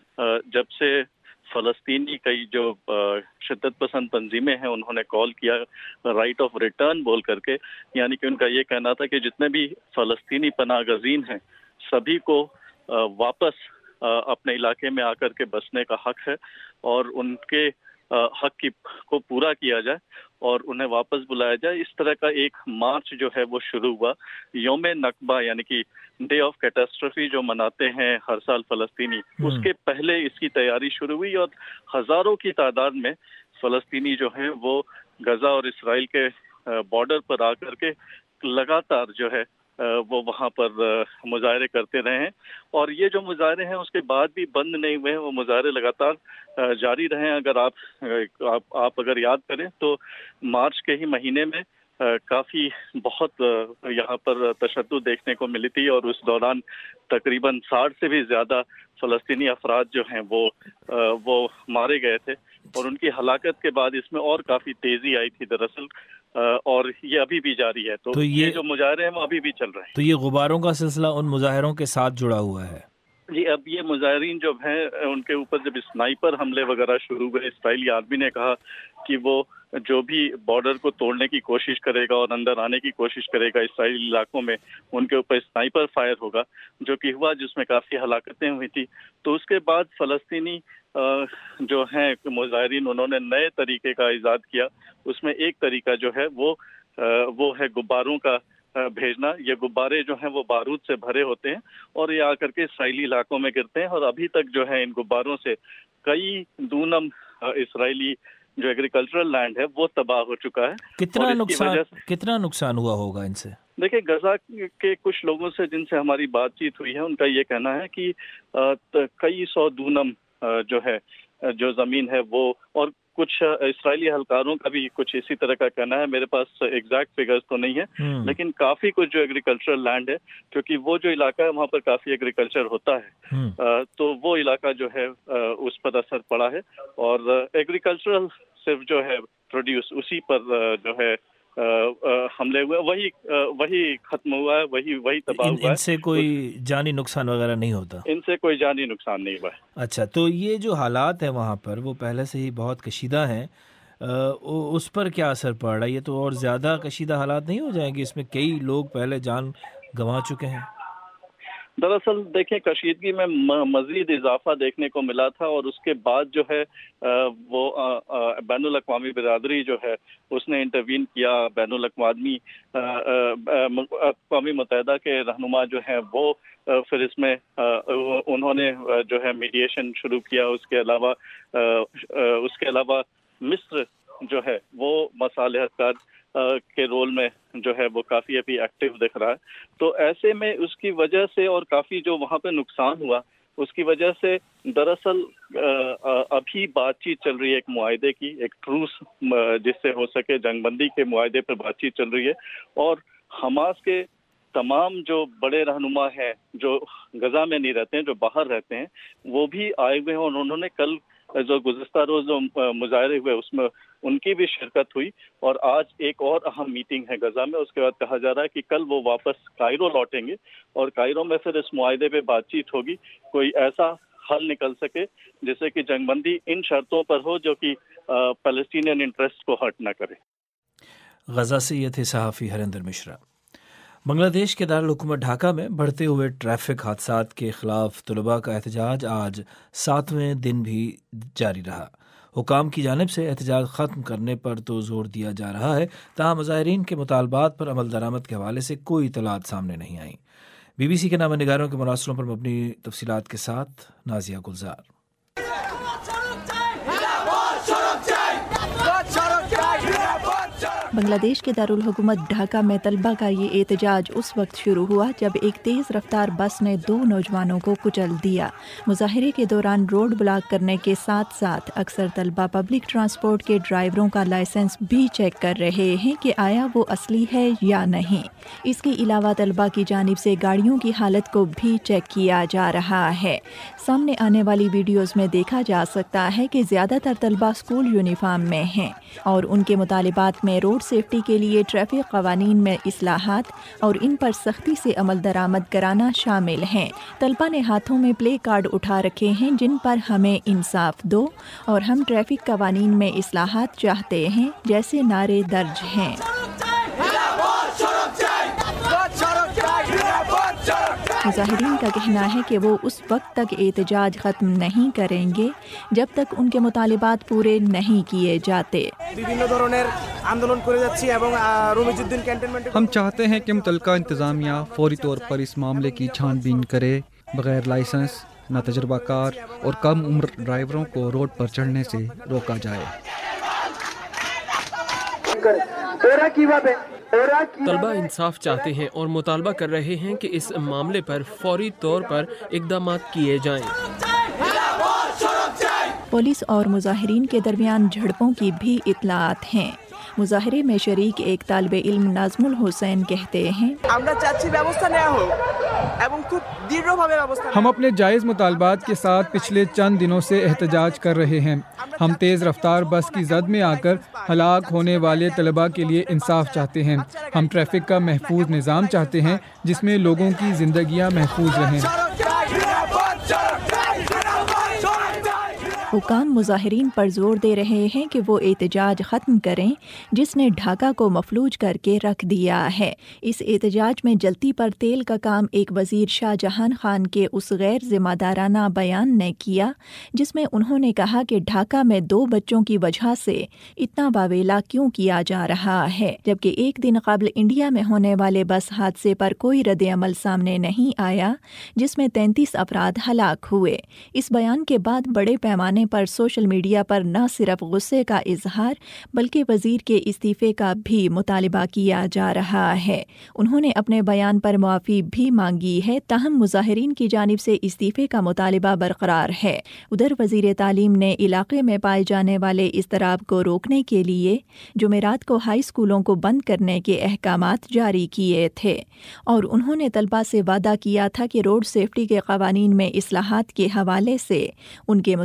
جب سے فلسطینی کئی جو شدت پسند تنظیمیں ہیں انہوں نے کال کیا رائٹ آف ریٹرن بول کر کے، یعنی کہ ان کا یہ کہنا تھا کہ جتنے بھی فلسطینی پناہ گزین ہیں سبھی کو واپس اپنے علاقے میں آ کر کے بسنے کا حق ہے اور ان کے حق کی کو پورا کیا جائے اور انہیں واپس بلایا جائے. اس طرح کا ایک مارچ جو ہے وہ شروع ہوا. یوم نکبہ یعنی کہ ڈے آف کیٹاسٹرفی جو مناتے ہیں ہر سال فلسطینی، اس کے پہلے اس کی تیاری شروع ہوئی اور ہزاروں کی تعداد میں فلسطینی جو ہیں وہ غزہ اور اسرائیل کے بارڈر پر آ کر کے لگاتار جو ہے وہ وہاں پر مظاہرے کرتے رہے ہیں. اور یہ جو مظاہرے ہیں اس کے بعد بھی بند نہیں ہوئے ہیں، وہ مظاہرے لگاتار جاری رہے ہیں. اگر آپ آپ اگر یاد کریں تو مارچ کے ہی مہینے میں کافی بہت یہاں پر تشدد دیکھنے کو ملی تھی اور اس دوران تقریباً ساٹھ سے بھی زیادہ فلسطینی افراد جو ہیں وہ وہ مارے گئے تھے اور ان کی ہلاکت کے بعد اس میں اور کافی تیزی آئی تھی دراصل، اور یہ ابھی بھی جاری ہے. تو, تو یہ, یہ جو مظاہرے ہیں وہ ابھی بھی چل رہے ہیں. تو یہ غباروں کا سلسلہ ان مظاہروں کے ساتھ جڑا ہوا ہے. جی، اب یہ مظاہرین جو ہیں ان کے اوپر جب اسنائپر حملے وغیرہ شروع ہوئے، اسرائیلی آرمی نے کہا کہ وہ جو بھی بارڈر کو توڑنے کی کوشش کرے گا اور اندر آنے کی کوشش کرے گا اسرائیلی علاقوں میں، ان کے اوپر اسنائپر فائر ہوگا، جو کہ ہوا جس میں کافی ہلاکتیں ہوئی تھی. تو اس کے بعد فلسطینی جو ہیں مظاہرین انہوں نے نئے طریقے کا ایجاد کیا. اس میں ایک طریقہ جو ہے وہ وہ ہے غباروں کا بھیجنا. یہ غبارے جو ہیں وہ بارود سے بھرے ہوتے ہیں اور یہ آ کر کے اسرائیلی علاقوں میں گرتے ہیں اور ابھی تک جو ہے ان غباروں سے کئی دونم اسرائیلی جو ایگریکلچرل لینڈ ہے وہ تباہ ہو چکا ہے. کتنا نقصان کتنا نقصان ہوا ہوگا ان سے؟ دیکھیں، غزہ کے کچھ لوگوں سے جن سے ہماری بات چیت ہوئی ہے ان کا یہ کہنا ہے کہ کئی سو دونم جو ہے جو زمین ہے وہ، اور کچھ اسرائیلی اہلکاروں کا بھی کچھ اسی طرح کا کہنا ہے. میرے پاس ایگزیکٹ فگرز تو نہیں ہے لیکن کافی کچھ جو ایگریکلچرل لینڈ ہے، کیونکہ وہ جو علاقہ ہے وہاں پر کافی ایگریکلچر ہوتا ہے تو وہ علاقہ جو ہے اس پر اثر پڑا ہے اور ایگریکلچرل صرف جو ہے پروڈیوس اسی پر جو ہے हमले हुए, वही वही खत्म हुआ है, वही वही तबाह इन, हुआ है। इनसे कोई जानी नुकसान वगैरह नहीं होता? इनसे कोई जानी नुकसान नहीं हुआ है। अच्छा, तो ये जो हालात है वहाँ पर वो पहले से ही बहुत कशीदा हैं, उस पर क्या असर पड़ रहा है? ये तो और ज़्यादा कशीदा हालात नहीं हो जाएंगे? इसमें कई लोग पहले जान गंवा चुके हैं। दरअसल देखें, कशीदगी में मजीद इजाफा देखने को मिला था और उसके बाद जो है वो बैनुल अक़वामी बिरादरी जो है उसने इंटरवीन किया। बैनुल अक़वामी अक़वामी मुत्तहिदा के रहनुमा जो हैं वो फिर इसमें उन्होंने जो है मीडिएशन शुरू किया। उसके अलावा उसके अलावा मिस्र जो है वो मसालहतकार के रोल में जो है वो काफ़ी अभी एक्टिव दिख रहा है। तो ऐसे में उसकी वजह से और काफ़ी जो वहाँ पे नुकसान हुआ उसकी वजह से दरअसल अभी बातचीत चल रही है एक मुआहदे की, एक ट्रूस जिससे हो सके जंगबंदी के मुआहदे पर बातचीत चल रही है। और हमास के तमाम जो बड़े रहनुमा हैं जो गजा में नहीं रहते हैं, जो बाहर रहते हैं, वो भी आए हुए हैं और उन्होंने कल जो गुज़िश्ता रोज़ जो मुजाहरे हुए उसमें उनकी भी शिरकत हुई। और आज एक और अहम मीटिंग है गजा में। उसके बाद कहा जा रहा है कि कल वो वापस कायरो लौटेंगे और कायरो में फिर इस मुआहदे पे बातचीत होगी, कोई ऐसा हल निकल सके जिससे कि जंगबंदी इन शर्तों पर हो जो कि पैलेस्टीनियन इंटरेस्ट को हर्ट न करे। गजा से ये थे सहाफ़ी हरिंदर मिश्रा। बांग्लादेश के दारुल हुकूमत ढाका में बढ़ते हुए ट्रैफिक हादसात के खिलाफ तलबा का एहतजाज आज सातवें दिन भी जारी रहा। हुकाम की जानिब से एहतजाज ख़त्म करने पर तो जोर दिया जा रहा है, ताहम मुज़ाहिरीन के मुतालबात पर अमल दरामद के हवाले से कोई इतलात सामने नहीं आई। बी बी सी के नामा निगारों के मुरासलों पर मबनी तफसीलात के साथ नाजिया गुलजार। बांग्लादेश के दारुल हुकूमत ढाका में तलबा का ये एहतजाज उस वक्त शुरू हुआ जब एक तेज़ रफ्तार बस ने दो नौजवानों को कुचल दिया। मुजाहिरे के दौरान रोड ब्लॉक करने के साथ साथ अक्सर तलबा पब्लिक ट्रांसपोर्ट के ड्राइवरों का लाइसेंस भी चेक कर रहे हैं कि आया वो असली है या नहीं। इसके अलावा तलबा की जानिब से गाड़ियों की हालत को भी चेक किया जा रहा है। सामने आने वाली वीडियोज़ में देखा जा सकता है कि ज़्यादातर तलबा स्कूल यूनिफॉर्म में हैं और उनके मुतालिबात में रोड सेफ्टी के लिए ट्रैफिक कवानीन में इस्लाहात और इन पर सख्ती से अमल दरामद कराना शामिल हैं। तलबा ने हाथों में प्ले कार्ड उठा रखे हैं जिन पर हमें इंसाफ दो और हम ट्रैफिक कवानीन में इस्लाहात चाहते हैं जैसे नारे दर्ज हैं। मुजाहिरीन का कहना है कि वो उस वक्त तक एहतजाज ख़त्म नहीं करेंगे जब तक उनके मुतालिबात पूरे नहीं किए जाते। हम चाहते हैं कि मुतल्लिका इंतज़ामिया फौरी तौर पर इस मामले की छानबीन करे। बगैर लाइसेंस, नातजुर्बाकार और कम उम्र ड्राइवरों को रोड पर चढ़ने से रोका जाए। तलबा इंसाफ चाहते हैं और मुतालबा कर रहे हैं कि इस मामले पर फौरी तौर पर इक़दाम किए जाएं। पुलिस और मुजाहिरीन के दरमियान झड़पों की भी इतलात हैं। मुजाहरे में शरीक एक तालिबे इल्म नाज़मुल हुसैन कहते हैं, हम अपने जायज़ मुतालबात के साथ पिछले चंद दिनों से एहतजाज कर रहे हैं। हम तेज़ रफ्तार बस की जद में आकर हलाक होने वाले तलबा के लिए इंसाफ चाहते हैं। हम ट्रैफिक का महफूज निज़ाम चाहते हैं जिसमें लोगों की जिंदगियां महफूज रहें। हुकाम मुजाहिरीन पर जोर दे रहे हैं कि वो एहतजाज ख़त्म करें जिसने ढाका को मफलूज करके रख दिया है। इस एहतजाज में जल्दी पर तेल का काम एक वज़ीर शाहजहां खान के उस गैर ज़िम्मेदाराना बयान ने किया जिसमें उन्होंने कहा कि ढाका में दो बच्चों की वजह से इतना बावेला क्यों किया जा रहा है, जबकि एक दिन कबल इंडिया में होने वाले बस हादसे पर कोई रद्द-ए-अमल सामने नहीं आया जिसमें तैंतीस अफराद हलाक हुए। इस बयान के बाद बड़े पैमाने पर सोशल मीडिया पर न सिर्फ गुस्से का इजहार बल्कि वजीर के इस्तीफे का भी मुतालिबा किया जा रहा है। उन्होंने अपने बयान पर मुआफ़ी भी मांगी है, ताहम मुजाहिरीन की जानिब से इस्तीफे का मुतालिबा बरकरार है। उधर वजीर तालीम ने इलाके में पाए जाने वाले इज़्तिराब को रोकने के लिए जुमेरात को हाई स्कूलों को बंद करने के अहकामात जारी किए थे और उन्होंने तलबा से वादा किया था कि रोड सेफ्टी के कवानीन में इस्लाहात के हवाले से उनके मुतालिबात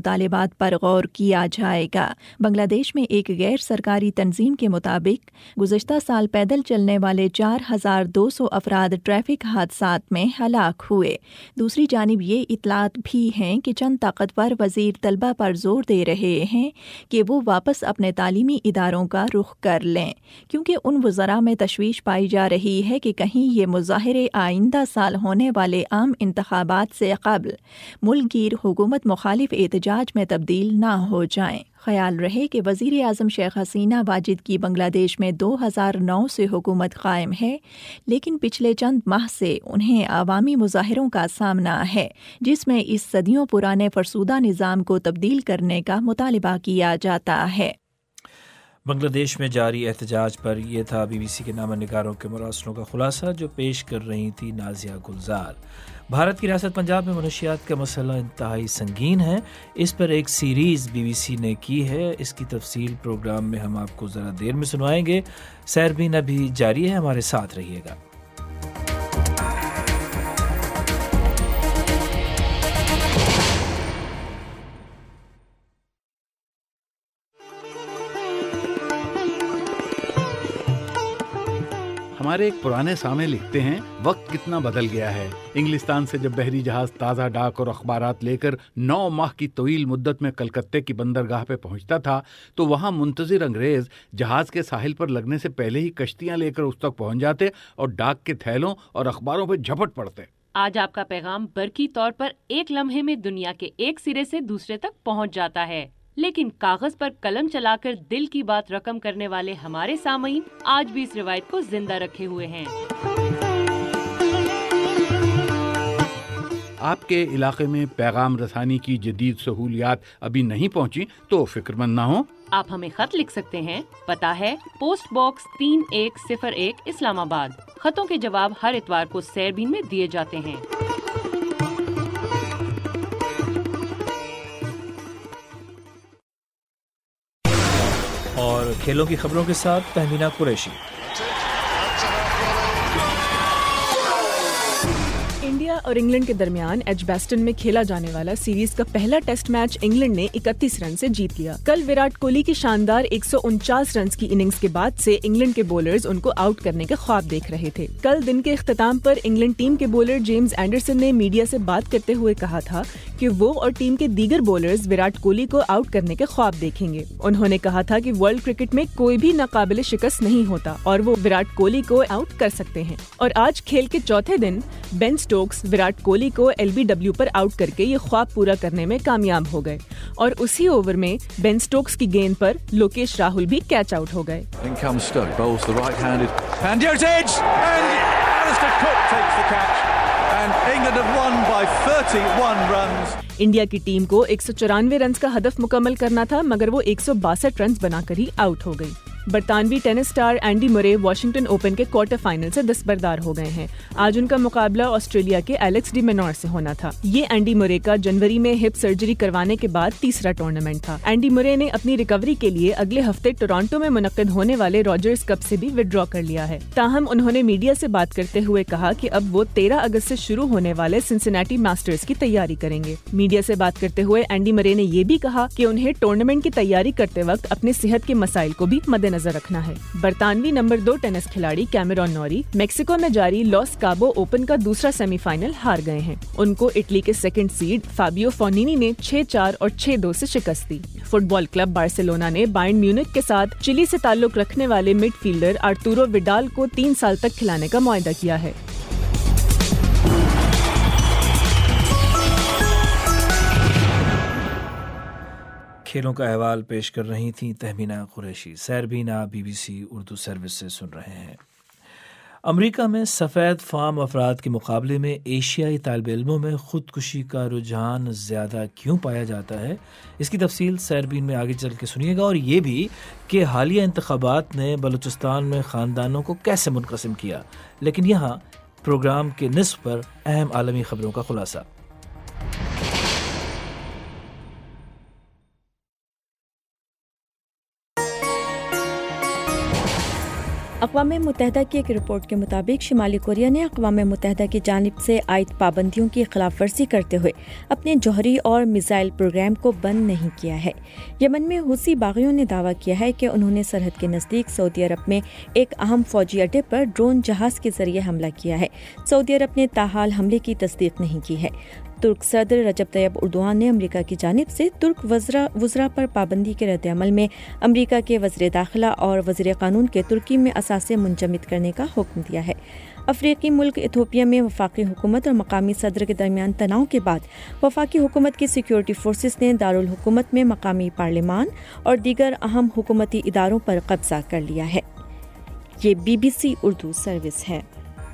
बात पर गौर किया जाएगा। बांग्लादेश में एक गैर सरकारी तंजीम के मुताबिक गुज़श्ता साल पैदल चलने वाले चार हजार दो सौ अफराद ट्रैफिक हादसात में हलाक हुए। दूसरी जानिब ये इतलात भी हैं कि चंद ताकतवर वज़ीर तलबा पर जोर दे रहे हैं कि वो वापस अपने तालीमी इदारों का रुख कर लें, क्योंकि उन वज़रा में तशवीश पाई जा रही है कि कहीं ये मुज़ाहिरे आइंदा साल होने वाले आम इंतखाबात से क़ब्ल मुल्कगीर हुकूमत मुखालिफ एहतजाज में तब्दील ना हो जाएं। ख्याल रहे कि वज़ीर आज़म शेख हसीना वाजिद की बांग्लादेश में दो हज़ार नौ से हुकूमत कायम है, लेकिन पिछले चंद माह से उन्हें अवामी मुज़ाहिरों का सामना है, जिसमें इस सदियों पुराने फरसूदा निज़ाम को तब्दील करने का मुतालिबा किया जाता है। बांग्लादेश में जारी एहतजाज पर यह था बीबीसी के नामा निगारों के मरासलों का खुलासा, जो पेश कर रही थी नाजिया गुलजार। भारत की रियासत पंजाब में मनशियात का मसला इंतहाई संगीन है। इस पर एक सीरीज़ बीबीसी ने की है। इसकी तफसील प्रोग्राम में हम आपको ज़रा देर में सुनवाएंगे। सैरबीन अभी जारी है, हमारे साथ रहिएगा। हमारे एक पुराने सामे लिखते हैं, वक्त कितना बदल गया है। इंग्लिस्तान से जब बहरी जहाज ताज़ा डाक और अखबारात लेकर नौ माह की तवील मुद्दत में कलकत्ते की बंदरगाह पे पहुंचता था, तो वहां मुंतज़िर अंग्रेज जहाज के साहिल पर लगने से पहले ही कश्तियां लेकर उस तक पहुंच जाते और डाक के थैलों और अखबारों पर झपट पड़ते। आज आपका पैगाम बरकी तौर पर एक लम्हे में दुनिया के एक सिरे से दूसरे तक पहुंच जाता है, लेकिन कागज पर कलम चलाकर दिल की बात रकम करने वाले हमारे सामईन आज भी इस रिवायत को जिंदा रखे हुए हैं। आपके इलाके में पैगाम रसानी की जदीद सहूलियात अभी नहीं पहुंची तो फिक्रमंद ना हो। आप हमें खत लिख सकते हैं। पता है पोस्ट बॉक्स तीन एक सिफर एक इस्लामाबाद। खतों के जवाब हर इतवार को सैरबीन में दिए जाते हैं। और खेलों की खबरों के साथ तहमीना कुरैशी। इंडिया और इंग्लैंड के दरमियान एजबेस्टन में खेला जाने वाला सीरीज का पहला टेस्ट मैच इंग्लैंड ने इकतीस रन से जीत लिया। कल विराट कोहली की शानदार एक सौ उनचास रन की इनिंग्स के बाद से इंग्लैंड के बॉलर्स उनको आउट करने के ख्वाब देख रहे थे। कल दिन के इख्तिताम पर इंग्लैंड टीम के बॉलर जेम्स एंडरसन ने मीडिया से बात करते हुए कहा था कि वो और टीम के दीगर बॉलर्स विराट कोहली को आउट करने के ख्वाब देखेंगे। उन्होंने कहा था कि वर्ल्ड क्रिकेट में कोई भी नाकाबिले शिकस्त नहीं होता और वो विराट कोहली को आउट कर सकते हैं। और आज खेल के चौथे दिन बेन स्टोक्स विराट कोहली को एलबीडब्ल्यू पर आउट करके ये ख्वाब पूरा करने में कामयाब हो गए और उसी ओवर में बेन स्टोक्स की गेंद पर लोकेश राहुल भी कैच आउट हो गए। इंडिया की टीम को एक सौ चौरानवे रन का हदफ मुकम्मल करना था, मगर वो एक सौ बासठ रन बनाकर ही आउट हो गई। बरतानवी tennis star Andy Murray Washington Open के क्वार्टर फाइनल से दस्तबरदार हो गए हैं। आज उनका मुकाबला ऑस्ट्रेलिया के एलेक्स डी मेनोर से होना था। ये एंडी मुरे का जनवरी में हिप सर्जरी करवाने के बाद तीसरा टूर्नामेंट था। एंडी मुरे ने अपनी रिकवरी के लिए अगले हफ्ते टोरंटो में मुनक्किद होने वाले रॉजर्स कप से भी विड्रॉ कर लिया है। ताहम उन्होंने मीडिया से बात करते हुए कहा कि अब वो तेरह अगस्त से शुरू होने वाले सिंसिनेटी मास्टर्स की तैयारी करेंगे। मीडिया से बात करते हुए एंडी मुरे ने ये भी कहा कि उन्हें टूर्नामेंट की तैयारी करते वक्त अपने सेहत के मसाइल को भी मद्देनजर रखना है। बरतानवी नंबर दो टेनिस खिलाड़ी कैमेरॉन नॉरी मेक्सिको में जारी लॉस काबो ओपन का दूसरा सेमीफाइनल हार गए हैं। उनको इटली के सेकंड सीड फाबियो फोनिनी ने छह चार और छह दो से शिकस्त दी। फुटबॉल क्लब बार्सिलोना ने बायर्न म्यूनिख के साथ चिली से ताल्लुक रखने वाले मिडफील्डर आर्तुरो विडाल को तीन साल तक खिलाने का मुआहदा किया है। खेलों का अहवाल पेश कर रही थी तहमीना कुरैशी। सैरबीना बीबीसी उर्दू सर्विस से सुन रहे हैं। अमेरिका में सफ़ेद फार्म अफराद के मुकाबले में एशियाई तालिब इल्मों में ख़ुदकुशी का रुझान ज़्यादा क्यों पाया जाता है, इसकी तफसील सैरबीन में आगे चल के सुनिएगा। और ये भी कि हालिया इंतखाबात ने बलूचिस्तान में ख़ानदानों को कैसे मुनक़सिम किया। लेकिन यहाँ प्रोग्राम के निस्फ़ पर अहम आलमी ख़बरों का खुलासा। अक़वाम मुत्तहिदा की एक रिपोर्ट के मुताबिक शुमाली कोरिया ने अक़वाम मुत्तहिदा की जानिब से आयद पाबंदियों की खिलाफ वर्जी करते हुए अपने जौहरी और मिसाइल प्रोग्राम को बंद नहीं किया है। यमन में हुसी बागियों ने दावा किया है कि उन्होंने सरहद के नज़दीक सऊदी अरब में एक अहम फौजी अड्डे पर ड्रोन जहाज़ के जरिए हमला किया है। सऊदी अरब ने ताहाल हमले की तस्दीक नहीं की है। तुर्क सदर रजब तैयब उर्दुआन ने अमेरिका की जानिब से तुर्क वज़रा वज़रा पर पाबंदी के रद्द-ए-अमल में अमेरिका के वज़ीर दाखिला और वज़ीर क़ानून के तुर्की में असासे मुंजमद करने का हुक्म दिया है। अफ्रीकी मुल्क इथोपिया में वफाकी हुकूमत और मकामी सदर के दरमियान तनाव के बाद वफाकी हुकूमत की सिक्योरिटी फोर्सेस ने दारुल हुकूमत में मकामी पार्लिमान और दीगर अहम हुकूमती इदारों पर कब्जा कर लिया है। ये B B C Urdu service है।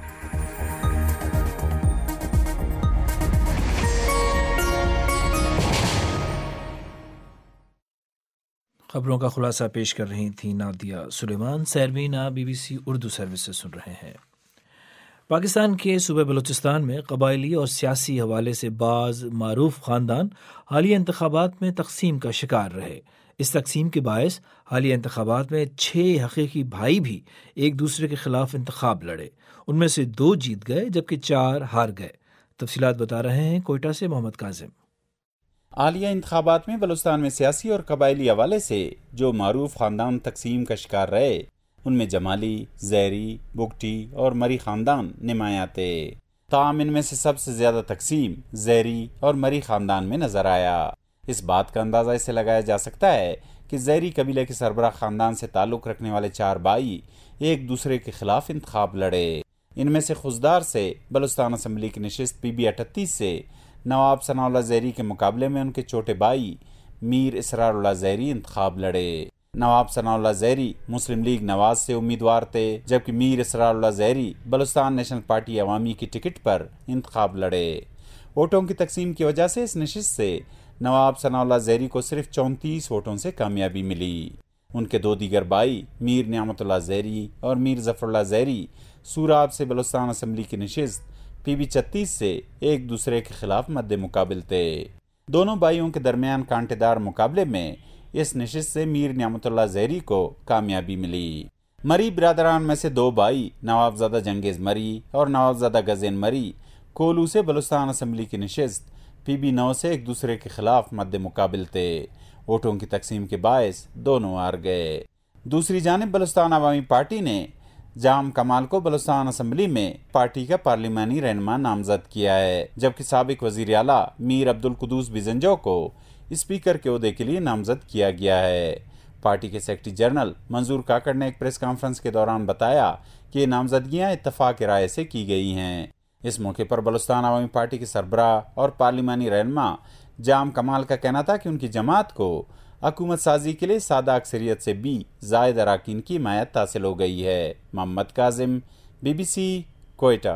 खबरों का खुलासा पेश कर रही थी नादिया सुलेमान। सैरवीन आप B B C Urdu service से सुन रहे हैं। पाकिस्तान के सूबे बलूचिस्तान में कबायली और सियासी हवाले से बाज़ मारूफ ख़ानदान हालिया इंतखाबात में तकसीम का शिकार रहे। इस तकसीम के बायस हालिया इंतखाबात में छः हकीकी भाई भी एक दूसरे के खिलाफ इंतखाब लड़े। उनमें से दो जीत गए जबकि चार हार गए। तफसीलात बता रहे हैं कोयटा से मोहम्मद काजिम। हालिया इंतखाबात में बलूचिस्तान में सियासी और कबायली हवाले से जो मारूफ ख़ानदान तकसीम का शिकार रहे उनमें जमाली, जैरी, बुगटी और मरी ख़ानदान नुमायाँ थे। ताम इनमें से सबसे ज़्यादा तकसीम जैरी और मरी ख़ानदान में नज़र आया। इस बात का अंदाज़ा इससे लगाया जा सकता है कि जैरी कबीले के सरबराह ख़ानदान से ताल्लुक़ रखने वाले चार भाई एक दूसरे के खिलाफ इंतखाब लड़े। इनमें से खुशदार से बलूचिस्तान असम्बली की नशिस्त पी बी अठतीस से नवाब सनाउल्लाह जैरी के मुकाबले में उनके छोटे भाई मीर इसरारुल्लाह जैरी इंतखाब लड़े। नवाब सनाउल्लाह जैरी मुस्लिम लीग नवाज से उम्मीदवार थे जबकि मीर इसरारुल्लाह जैरी बलूचिस्तान नेशनल पार्टी अवामी की टिकट पर इंतखाब लड़े। वोटों की तकसीम की वजह से इस नशिस्त से नवाब सनाउल्लाह जैरी को सिर्फ चौंतीस वोटों से कामयाबी मिली। उनके दो दीगर भाई मीर नियामतुल्लाह जैरी और मीर जफरुल्लाह जैरी सूराब से बलूचिस्तान असम्बली की नशिस्त पी बी छत्तीस से एक दूसरे के खिलाफ मद्दे मुकाबिल थे। दोनों भाइयों के दरमियान कांटेदार मुकाबले में इस नशिस्त से मीर नियामतुल्लाह जैरी को कामयाबी मिली। मरी बिरादरान में से दो भाई नवाबजादा जंगेज मरी और नवाबजादा गजेन मरी कोलू से बलूचिस्तान असम्बली की नशिस्त पी बी नौ से एक दूसरे के खिलाफ मद्दे मुकाबिल थे। वोटों की तकसीम के बायस दोनों हार गए। दूसरी जानिब बलूचिस्तान अवामी पार्टी ने जाम कमाल को बलूचिस्तान असम्बली में पार्टी का पार्लिमानी रहनुमा नामजद किया है जबकि साबिक वजीर आला मीर अब्दुल कुदूस बिजंजो को स्पीकर के ओहदे के लिए नामजद किया गया है। पार्टी के सेक्रेटरी जनरल मंजूर काकड़ ने एक प्रेस कॉन्फ्रेंस के दौरान बताया कि ये नामजदगियाँ इत्तफाक राय से की गई हैं। इस मौके पर बलूचिस्तान अवामी पार्टी के सरबराह और पार्लिमानी रहनुमा जाम कमाल का कहना था कि उनकी जमात को हुकूमत साजी के लिए सादा अक्सरियत से भी जायद अराकीन की हिमायत हासिल हो गई है। Mohammad Kazim, B B C, Quetta.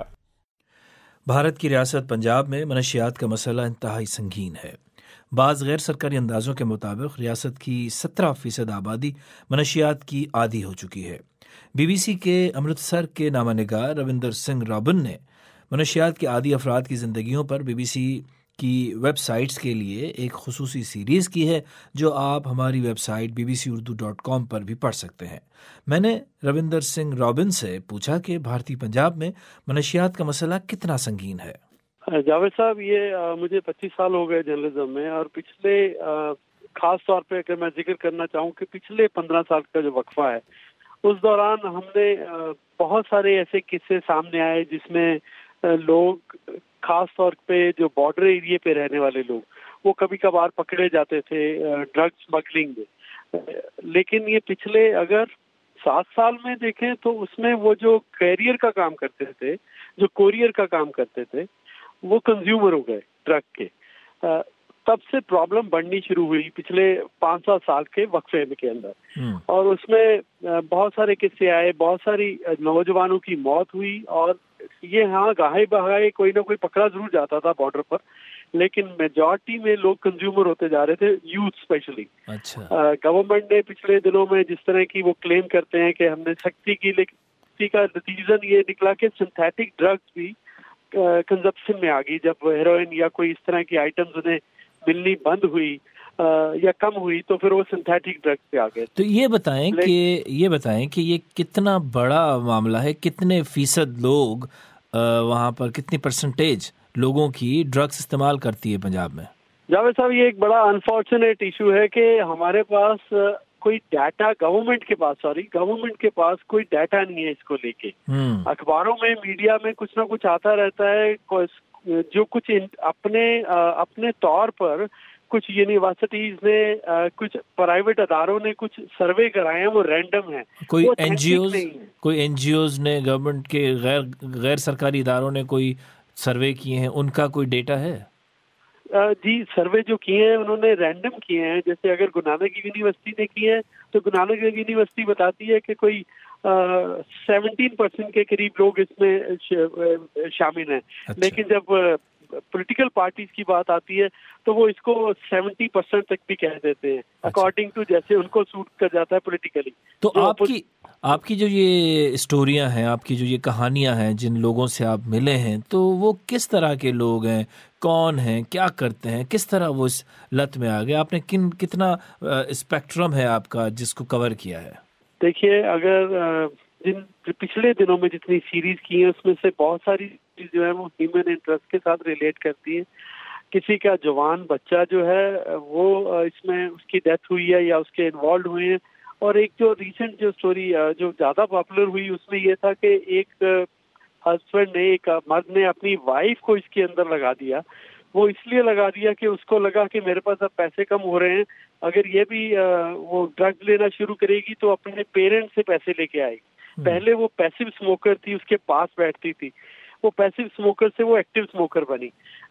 Bharat की रियासत पंजाब में मनशियात का मसला इंतहाई संगीन है। बाज़ गैर सरकारी अंदाज़ों के मुताबिक रियासत की सत्रह फीसद आबादी मनशियात की आदी हो चुकी है। बी बी सी के अमृतसर के नामानिगार रविंदर सिंह रॉबिन ने मनशियात के आदी अफराद की ज़िंदगियों पर बी बी सी की वेबसाइट्स के लिए एक खुसूसी सीरीज़ की है जो आप हमारी website B B C Urdu dot com पर भी पढ़ सकते हैं। मैंने रविंदर सिंह रॉबिन से पूछा कि भारतीय पंजाब में मनशियात का मसला कितना संगीन है। जावेद साहब, ये आ, मुझे पच्चीस साल हो गए जर्नलिज्म में और पिछले आ, खास तौर पे अगर मैं जिक्र करना चाहूँ कि पिछले पंद्रह साल का जो वक्फा है उस दौरान हमने आ, बहुत सारे ऐसे किस्से सामने आए जिसमें लोग खास तौर पे जो बॉर्डर एरिया पे रहने वाले लोग वो कभी कभार पकड़े जाते थे ड्रग स्मगलिंग में। लेकिन ये पिछले अगर सात साल में देखें तो उसमें वो जो कैरियर का काम करते थे, जो कोरियर का काम करते थे, वो कंज्यूमर हो गए ड्रग के। तब से प्रॉब्लम बढ़नी शुरू हुई पिछले पाँच सात साल के वक्फे के अंदर और उसमें बहुत सारे किस्से आए, बहुत सारी नौजवानों की मौत हुई और ये हाँ गाहे बहाए कोई ना कोई पकड़ा जरूर जाता था बॉर्डर पर, लेकिन मेजॉरिटी में लोग कंज्यूमर होते जा रहे थे, यूथ स्पेशली। अच्छा। गवर्नमेंट ने पिछले दिनों में जिस तरह की वो क्लेम करते हैं कि हमने सख्ती की, लेकिन का नतीजा ये निकला कि सिंथेटिक ड्रग्स भी कंजप्शन में आ गई। जब हेरोइन या कोई इस तरह की आइटम्स उन्हें मिलनी बंद हुई या कम हुई तो फिर वो सिंथेटिक ड्रग्स पे आ गए। तो ये बताएं कि ये बताएं कि ये कितना बड़ा मामला है, कितने फीसद लोग वहाँ पर, कितनी परसेंटेज लोगों की ड्रग्स इस्तेमाल करती है पंजाब में? जावेद साहब, ये एक बड़ा अनफॉर्चुनेट इशू है कि हमारे पास कोई डाटा गवर्नमेंट के पास सॉरी गवर्नमेंट के पास कोई डाटा नहीं है इसको लेके। अखबारों में, मीडिया में कुछ ना कुछ आता रहता है, जो कुछ अपने अपने तौर पर कुछ यूनिवर्सिटीज ने, कुछ प्राइवेट अदारों ने कुछ सर्वे कराए हैं, वो रैंडम है। कोई एनजीओज कोई एनजीओज ने, गवर्नमेंट के गैर गैर सरकारी इदारों ने कोई सर्वे किए हैं, उनका कोई डेटा है? जी, सर्वे जो किए हैं उन्होंने रैंडम किए हैं। जैसे अगर गुरु नानक यूनिवर्सिटी ने किए हैं तो गुरु नानक यूनिवर्सिटी बताती है कि कोई सेवनटीन परसेंट के करीब लोग इसमें शामिल हैं। अच्छा। लेकिन जब पॉलिटिकल पार्टीज की बात आती है तो वो इसको सेवेंटी परसेंट तक भी कह देते हैं, अकॉर्डिंग टू जैसे उनको सूट कर जाता है पॉलिटिकली। तो आपकी आपकी जो ये स्टोरियां हैं, आपकी जो ये कहानियां हैं, जिन लोगों से आप मिले हैं, तो वो किस तरह के लोग हैं, कौन हैं, क्या करते हैं, किस तरह वो इस लत में आ गए? आपने किन कितना स्पेक्ट्रम है आपका जिसको कवर किया है? देखिए, अगर जिन पिछले दिनों में जितनी सीरीज की है उसमें से बहुत सारी जो है वो ह्यूमन इंटरेस्ट के साथ रिलेट करती है। किसी का जवान बच्चा जो है वो इसमें उसकी डेथ हुई है या उसके इन्वॉल्व हुए हैं। और एक जो रिसेंट जो स्टोरी जो ज्यादा पॉपुलर हुई उसमें ये था कि एक हस्बैंड ने, एक मर्द ने अपनी वाइफ को इसके अंदर लगा दिया। वो इसलिए लगा दिया कि उसको लगा कि मेरे पास अब पैसे कम हो रहे हैं, अगर ये भी वो ड्रग्स लेना शुरू करेगी तो अपने पेरेंट्स से पैसे लेके आएगी। पहले वो पैसिव स्मोकर थी, उसके पास बैठती थी, वो पैसिव स्मोकर से वो एक्टिव स्मोकर बनी।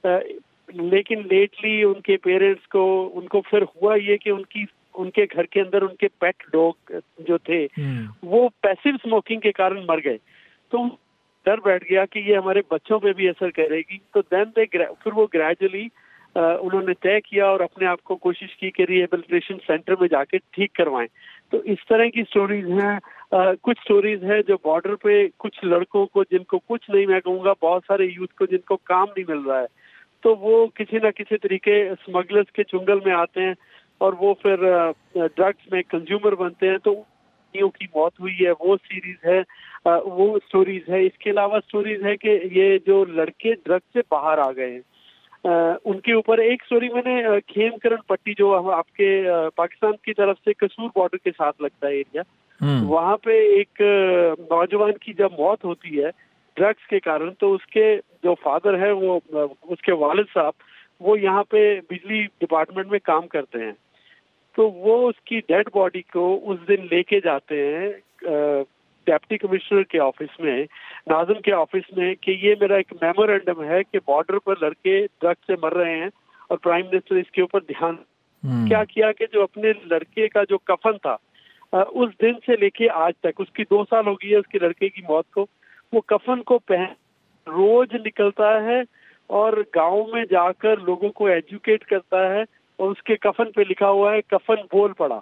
लेकिन लेटली उनके पेरेंट्स को उनको फिर हुआ ये कि उनकी उनके घर के अंदर उनके पेट डॉग जो थे वो पैसिव स्मोकिंग के कारण मर गए। तो डर बैठ गया कि ये हमारे बच्चों पे भी असर करेगी। तो देन दे फिर वो ग्रेजुअली उन्होंने तय किया और अपने आप को कोशिश की कि रिहेबिलिटेशन सेंटर में जाके ठीक करवाएं। तो इस तरह की स्टोरीज हैं। uh, कुछ स्टोरीज है जो बॉर्डर पे कुछ लड़कों को, जिनको कुछ नहीं, मैं कहूँगा बहुत सारे यूथ को जिनको काम नहीं मिल रहा है, तो वो किसी न किसी तरीके स्मगलर्स के चुंगल में आते हैं और वो फिर ड्रग्स में कंज्यूमर बनते हैं। तो की मौत हुई है, वो सीरीज है, uh, वो स्टोरीज है। इसके अलावा स्टोरीज है कि ये जो लड़के ड्रग्स से बाहर आ गए हैं, Uh, उनके ऊपर एक स्टोरी मैंने खेमकरण पट्टी जो आपके uh, पाकिस्तान की तरफ से कसूर बॉर्डर के साथ लगता है एरिया, वहाँ पे एक uh, नौजवान की जब मौत होती है ड्रग्स के कारण, तो उसके जो फादर है वो uh, उसके वालिद साहब वो यहाँ पे बिजली डिपार्टमेंट में काम करते हैं। तो वो उसकी डेड बॉडी को उस दिन लेके जाते हैं uh, डेप्टी कमिश्नर के ऑफिस में, नाज़िम के ऑफिस में, कि ये मेरा एक मेमोरेंडम है कि बॉर्डर पर लड़के ड्रग्स से मर रहे हैं और प्राइम मिनिस्टर इसके ऊपर ध्यान। hmm. क्या किया कि जो अपने लड़के का जो कफन था उस दिन से लेके आज तक, उसकी दो साल हो गई है उसके लड़के की मौत को, वो कफन को पहन रोज निकलता है और गाँव में जाकर लोगों को एजुकेट करता है और उसके कफन पे लिखा हुआ है कफन बोल पड़ा,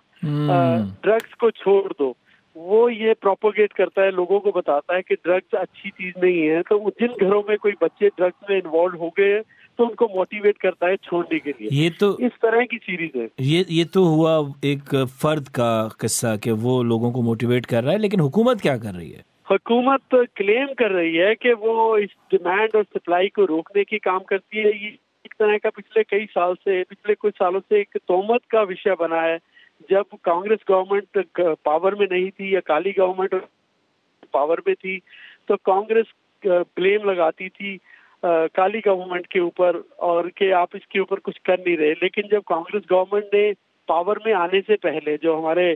ड्रग्स को छोड़ दो। वो ये प्रोपोगेट करता है, लोगों को बताता है कि ड्रग्स अच्छी चीज नहीं है। तो जिन घरों में कोई बच्चे ड्रग्स में इन्वॉल्व हो गए हैं तो उनको मोटिवेट करता है छोड़ने के लिए। ये तो इस तरह की सीरीज है। ये ये तो हुआ एक फर्द का किस्सा कि वो लोगों को मोटिवेट कर रहा है, लेकिन हुकूमत क्या कर रही है? हुकूमत क्लेम कर रही है कि वो इस डिमांड और सप्लाई को रोकने की काम करती है। ये एक तरह का पिछले कई साल से, पिछले कुछ सालों से एक तोहमत का विषय बना है। जब कांग्रेस गवर्नमेंट पावर में नहीं थी या काली गवर्नमेंट पावर में थी तो कांग्रेस ब्लेम लगाती थी काली गवर्नमेंट के ऊपर और कि आप इसके ऊपर कुछ कर नहीं रहे। लेकिन जब कांग्रेस गवर्नमेंट ने पावर में आने से पहले, जो हमारे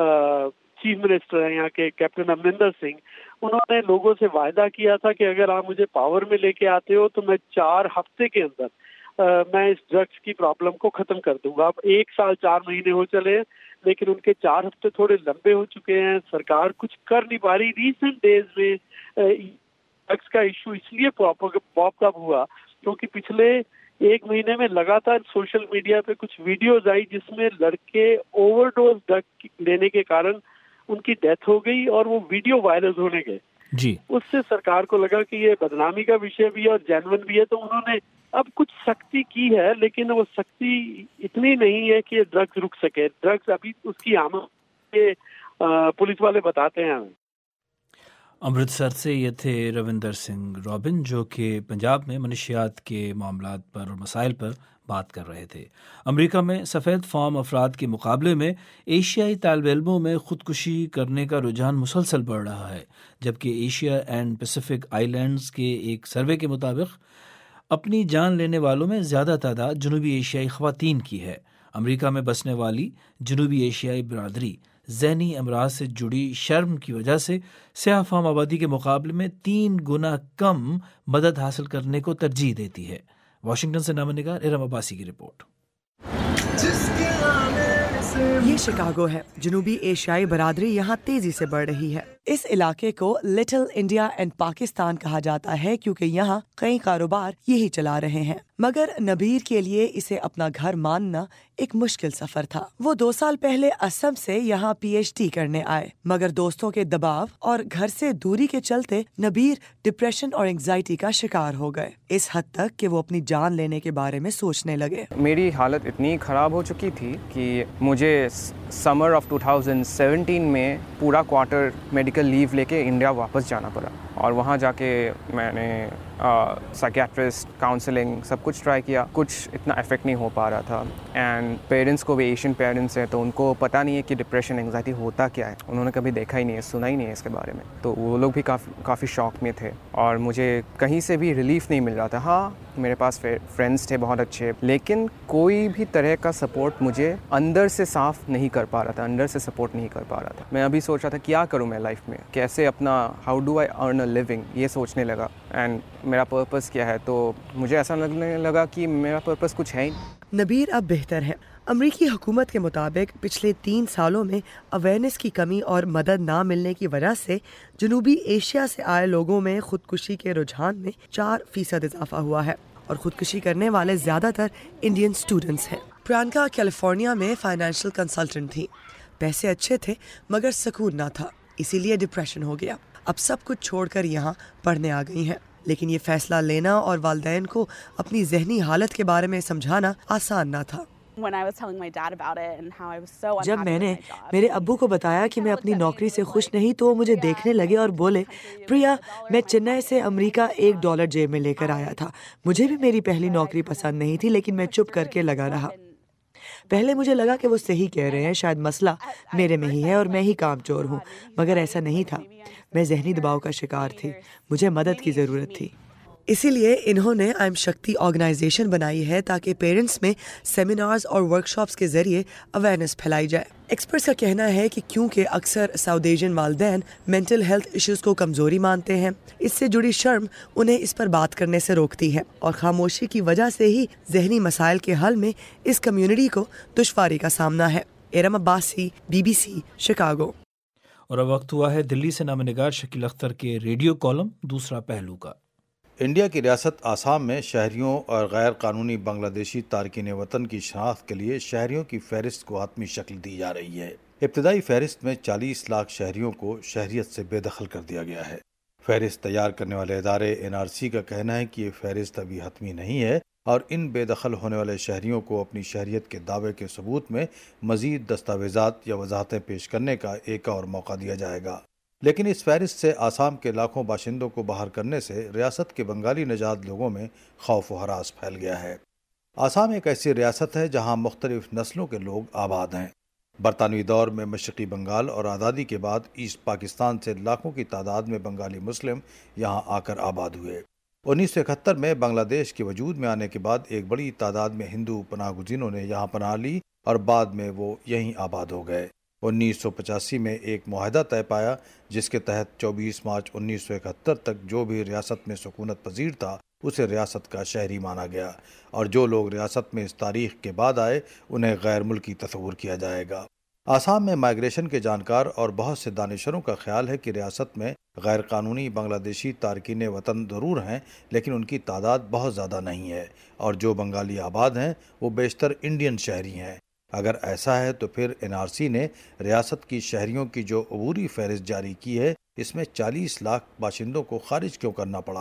चीफ मिनिस्टर हैं यहाँ के कैप्टन अमरिंदर सिंह, उन्होंने लोगों से वायदा किया था कि अगर आप मुझे पावर में लेके आते हो तो मैं चार हफ्ते के अंदर Uh, मैं इस ड्रग्स की प्रॉब्लम को खत्म कर दूंगा। अब एक साल चार महीने हो चले, लेकिन उनके चार हफ्ते थोड़े लंबे हो चुके हैं, सरकार कुछ कर नहीं पा रही। रीसेंट डेज में ड्रग्स का इशू इसलिए पॉप अप हुआ क्योंकि पिछले एक महीने में लगातार सोशल मीडिया पे कुछ वीडियोज आई जिसमें लड़के ओवरडोज ड्रग लेने के कारण उनकी डेथ हो गई और वो वीडियो वायरल होने गए। जी। उससे सरकार को लगा कि ये बदनामी का विषय भी है और जेन्युइन भी है, तो उन्होंने اب کچھ سختی کی ہے لیکن وہ سختی اتنی نہیں ہے کہ ڈرگز رک سکے. ڈرگز ابھی اس کی آمد پولیس والے بتاتے ہیں. امرتسر سے یہ تھے روندر سنگھ رابن جو کہ پنجاب میں منشیات کے معاملات پر اور مسائل پر بات کر رہے تھے. امریکہ میں سفید فام افراد کے مقابلے میں ایشیائی طالب علموں میں خودکشی کرنے کا رجحان مسلسل بڑھ رہا ہے، جبکہ Asia and Pacific islands کے ایک سروے کے مطابق اپنی جان لینے والوں میں زیادہ تعداد جنوبی ایشیائی خواتین کی ہے. امریکہ میں بسنے والی جنوبی ایشیائی برادری ذہنی امراض سے جڑی شرم کی وجہ سے سیاہ فام آبادی کے مقابلے میں تین گنا کم مدد حاصل کرنے کو ترجیح دیتی ہے. واشنگٹن سے نامہ نگار ارم عباسی کی رپورٹ. یہ شکاگو ہے. جنوبی ایشیائی برادری یہاں تیزی سے بڑھ رہی ہے. اس علاقے کو لٹل انڈیا اینڈ پاکستان کہا جاتا ہے کیونکہ یہاں کئی کاروبار یہی چلا رہے ہیں. مگر نبیر کے لیے اسے اپنا گھر ماننا ایک مشکل سفر تھا. وہ دو سال پہلے اسم سے یہاں پی ایچ ڈی کرنے آئے، مگر دوستوں کے دباؤ اور گھر سے دوری کے چلتے نبیر ڈپریشن اور انگزائٹی کا شکار ہو گئے، اس حد تک کہ وہ اپنی جان لینے کے بارے میں سوچنے لگے. میری حالت اتنی خراب ہو چکی تھی کہ مجھے summer of two thousand seventeen میں پورا کوارٹر میڈیکل لیو لے کے انڈیا واپس جانا پڑا، اور وہاں جا کے میں نے سائکیٹرسٹ کاؤنسلنگ سب کچھ ٹرائی کیا. کچھ اتنا افیکٹ نہیں ہو پا رہا تھا. اینڈ پیرنٹس کو بھی ایشین پیرنٹس ہیں تو ان کو پتہ نہیں ہے کہ ڈپریشن انگزائٹی ہوتا کیا ہے. انہوں نے کبھی دیکھا ہی نہیں ہے، سنا ہی نہیں ہے اس کے بارے میں. تو وہ لوگ بھی کافی کافی شوق میں تھے اور مجھے کہیں سے بھی ریلیف نہیں مل رہا تھا. ہاں میرے پاس فرینڈس تھے بہت اچھے، لیکن کوئی بھی طرح کا سپورٹ مجھے اندر سے صاف نہیں کر پا رہا تھا، اندر سے سپورٹ نہیں کر پا رہا تھا. میں ابھی سوچ رہا تھا کیا کروں میں لائف میں، کیسے اپنا how do I earn a living, یہ سوچنے لگا. اینڈ میرا پرپس کیا ہے، تو مجھے ایسا لگنے لگا کہ میرا پرپس کچھ ہے ہی. نبیر اب بہتر ہے. امریکی حکومت کے مطابق پچھلے تین سالوں میں اویئرنیس کی کمی اور مدد نہ ملنے کی وجہ سے جنوبی ایشیا سے آئے لوگوں میں خودکشی کے رجحان میں چار فیصد اضافہ ہوا ہے، اور خودکشی کرنے والے زیادہ تر انڈین اسٹوڈنٹس ہیں. پرینکا کیلیفورنیا میں فائنینشیل کنسلٹنٹ تھی. پیسے اچھے تھے مگر سکون نہ تھا، اسی لیے ڈپریشن ہو گیا. اب سب کچھ چھوڑ کر یہاں پڑھنے آ گئی ہیں، لیکن یہ فیصلہ لینا اور والدین کو اپنی ذہنی حالت کے بارے میں سمجھانا آسان نہ تھا. جب میں نے میرے ابو کو بتایا کہ میں اپنی نوکری سے خوش نہیں تو وہ مجھے دیکھنے لگے اور بولے، پریا میں چنئی سے امریکہ ایک ڈالر جیب میں لے کر آیا تھا. مجھے بھی میری پہلی نوکری پسند نہیں تھی، لیکن میں چپ کر کے لگا رہا. پہلے مجھے لگا کہ وہ صحیح کہہ رہے ہیں، شاید مسئلہ میرے میں ہی ہے اور میں ہی کام چور ہوں، مگر ایسا نہیں تھا. میں ذہنی دباؤ کا شکار تھی، مجھے مدد کی ضرورت تھی. اسی لیے انہوں نے آئم شکتی آرگنائزیشن بنائی ہے تاکہ پیرنٹس میں سیمینارز اور ورکشاپس کے ذریعے اویئرنیس پھیلائی جائے. ایکسپرٹس کا کہنا ہے کہ کیونکہ اکثر ساؤتھ ایشین والدین مینٹل ہیلتھ ایشوز کو کمزوری مانتے ہیں، اس سے جڑی شرم انہیں اس پر بات کرنے سے روکتی ہے، اور خاموشی کی وجہ سے ہی ذہنی مسائل کے حل میں اس کمیونٹی کو دشواری کا سامنا ہے. Iram Abbasi, B B C, Chicago. اور اب وقت ہوا ہے دلی سے نامہ نگار شکیل اختر کے ریڈیو کالم دوسرا پہلو کا. انڈیا کی ریاست آسام میں شہریوں اور غیر قانونی بنگلہ دیشی تارکین وطن کی شناخت کے لیے شہریوں کی فہرست کو حتمی شکل دی جا رہی ہے. ابتدائی فہرست میں چالیس لاکھ شہریوں کو شہریت سے بے دخل کر دیا گیا ہے. فہرست تیار کرنے والے ادارے این آر سی کا کہنا ہے کہ یہ فہرست ابھی حتمی نہیں ہے اور ان بے دخل ہونے والے شہریوں کو اپنی شہریت کے دعوے کے ثبوت میں مزید دستاویزات یا وضاحتیں پیش کرنے کا ایک اور موقع دیا جائے گا. لیکن اس فہرست سے آسام کے لاکھوں باشندوں کو باہر کرنے سے ریاست کے بنگالی نژاد لوگوں میں خوف و ہراس پھیل گیا ہے. آسام ایک ایسی ریاست ہے جہاں مختلف نسلوں کے لوگ آباد ہیں. برطانوی دور میں مشرقی بنگال اور آزادی کے بعد ایسٹ پاکستان سے لاکھوں کی تعداد میں بنگالی مسلم یہاں آ کر آباد ہوئے. انیس سو اکہتر میں بنگلہ دیش کے وجود میں آنے کے بعد ایک بڑی تعداد میں ہندو پناہ گزینوں نے یہاں پناہ لی اور بعد میں وہ یہیں آباد ہو گئے. انیس سو پچاسی میں ایک معاہدہ طے پایا جس کے تحت چوبیس مارچ انیس سو اکہتر تک جو بھی ریاست میں سکونت پذیر تھا اسے ریاست کا شہری مانا گیا، اور جو لوگ ریاست میں اس تاریخ کے بعد آئے انہیں غیر ملکی تصور کیا جائے گا. آسام میں مائیگریشن کے جانکار اور بہت سے دانشوروں کا خیال ہے کہ ریاست میں غیر قانونی بنگلہ دیشی تارکین وطن ضرور ہیں، لیکن ان کی تعداد بہت زیادہ نہیں ہے، اور جو بنگالی آباد ہیں وہ بیشتر انڈین شہری ہیں. اگر ایسا ہے تو پھر این آر سی نے ریاست کی شہریوں کی جو عبوری فہرست جاری کی ہے اس میں چالیس لاکھ باشندوں کو خارج کیوں کرنا پڑا؟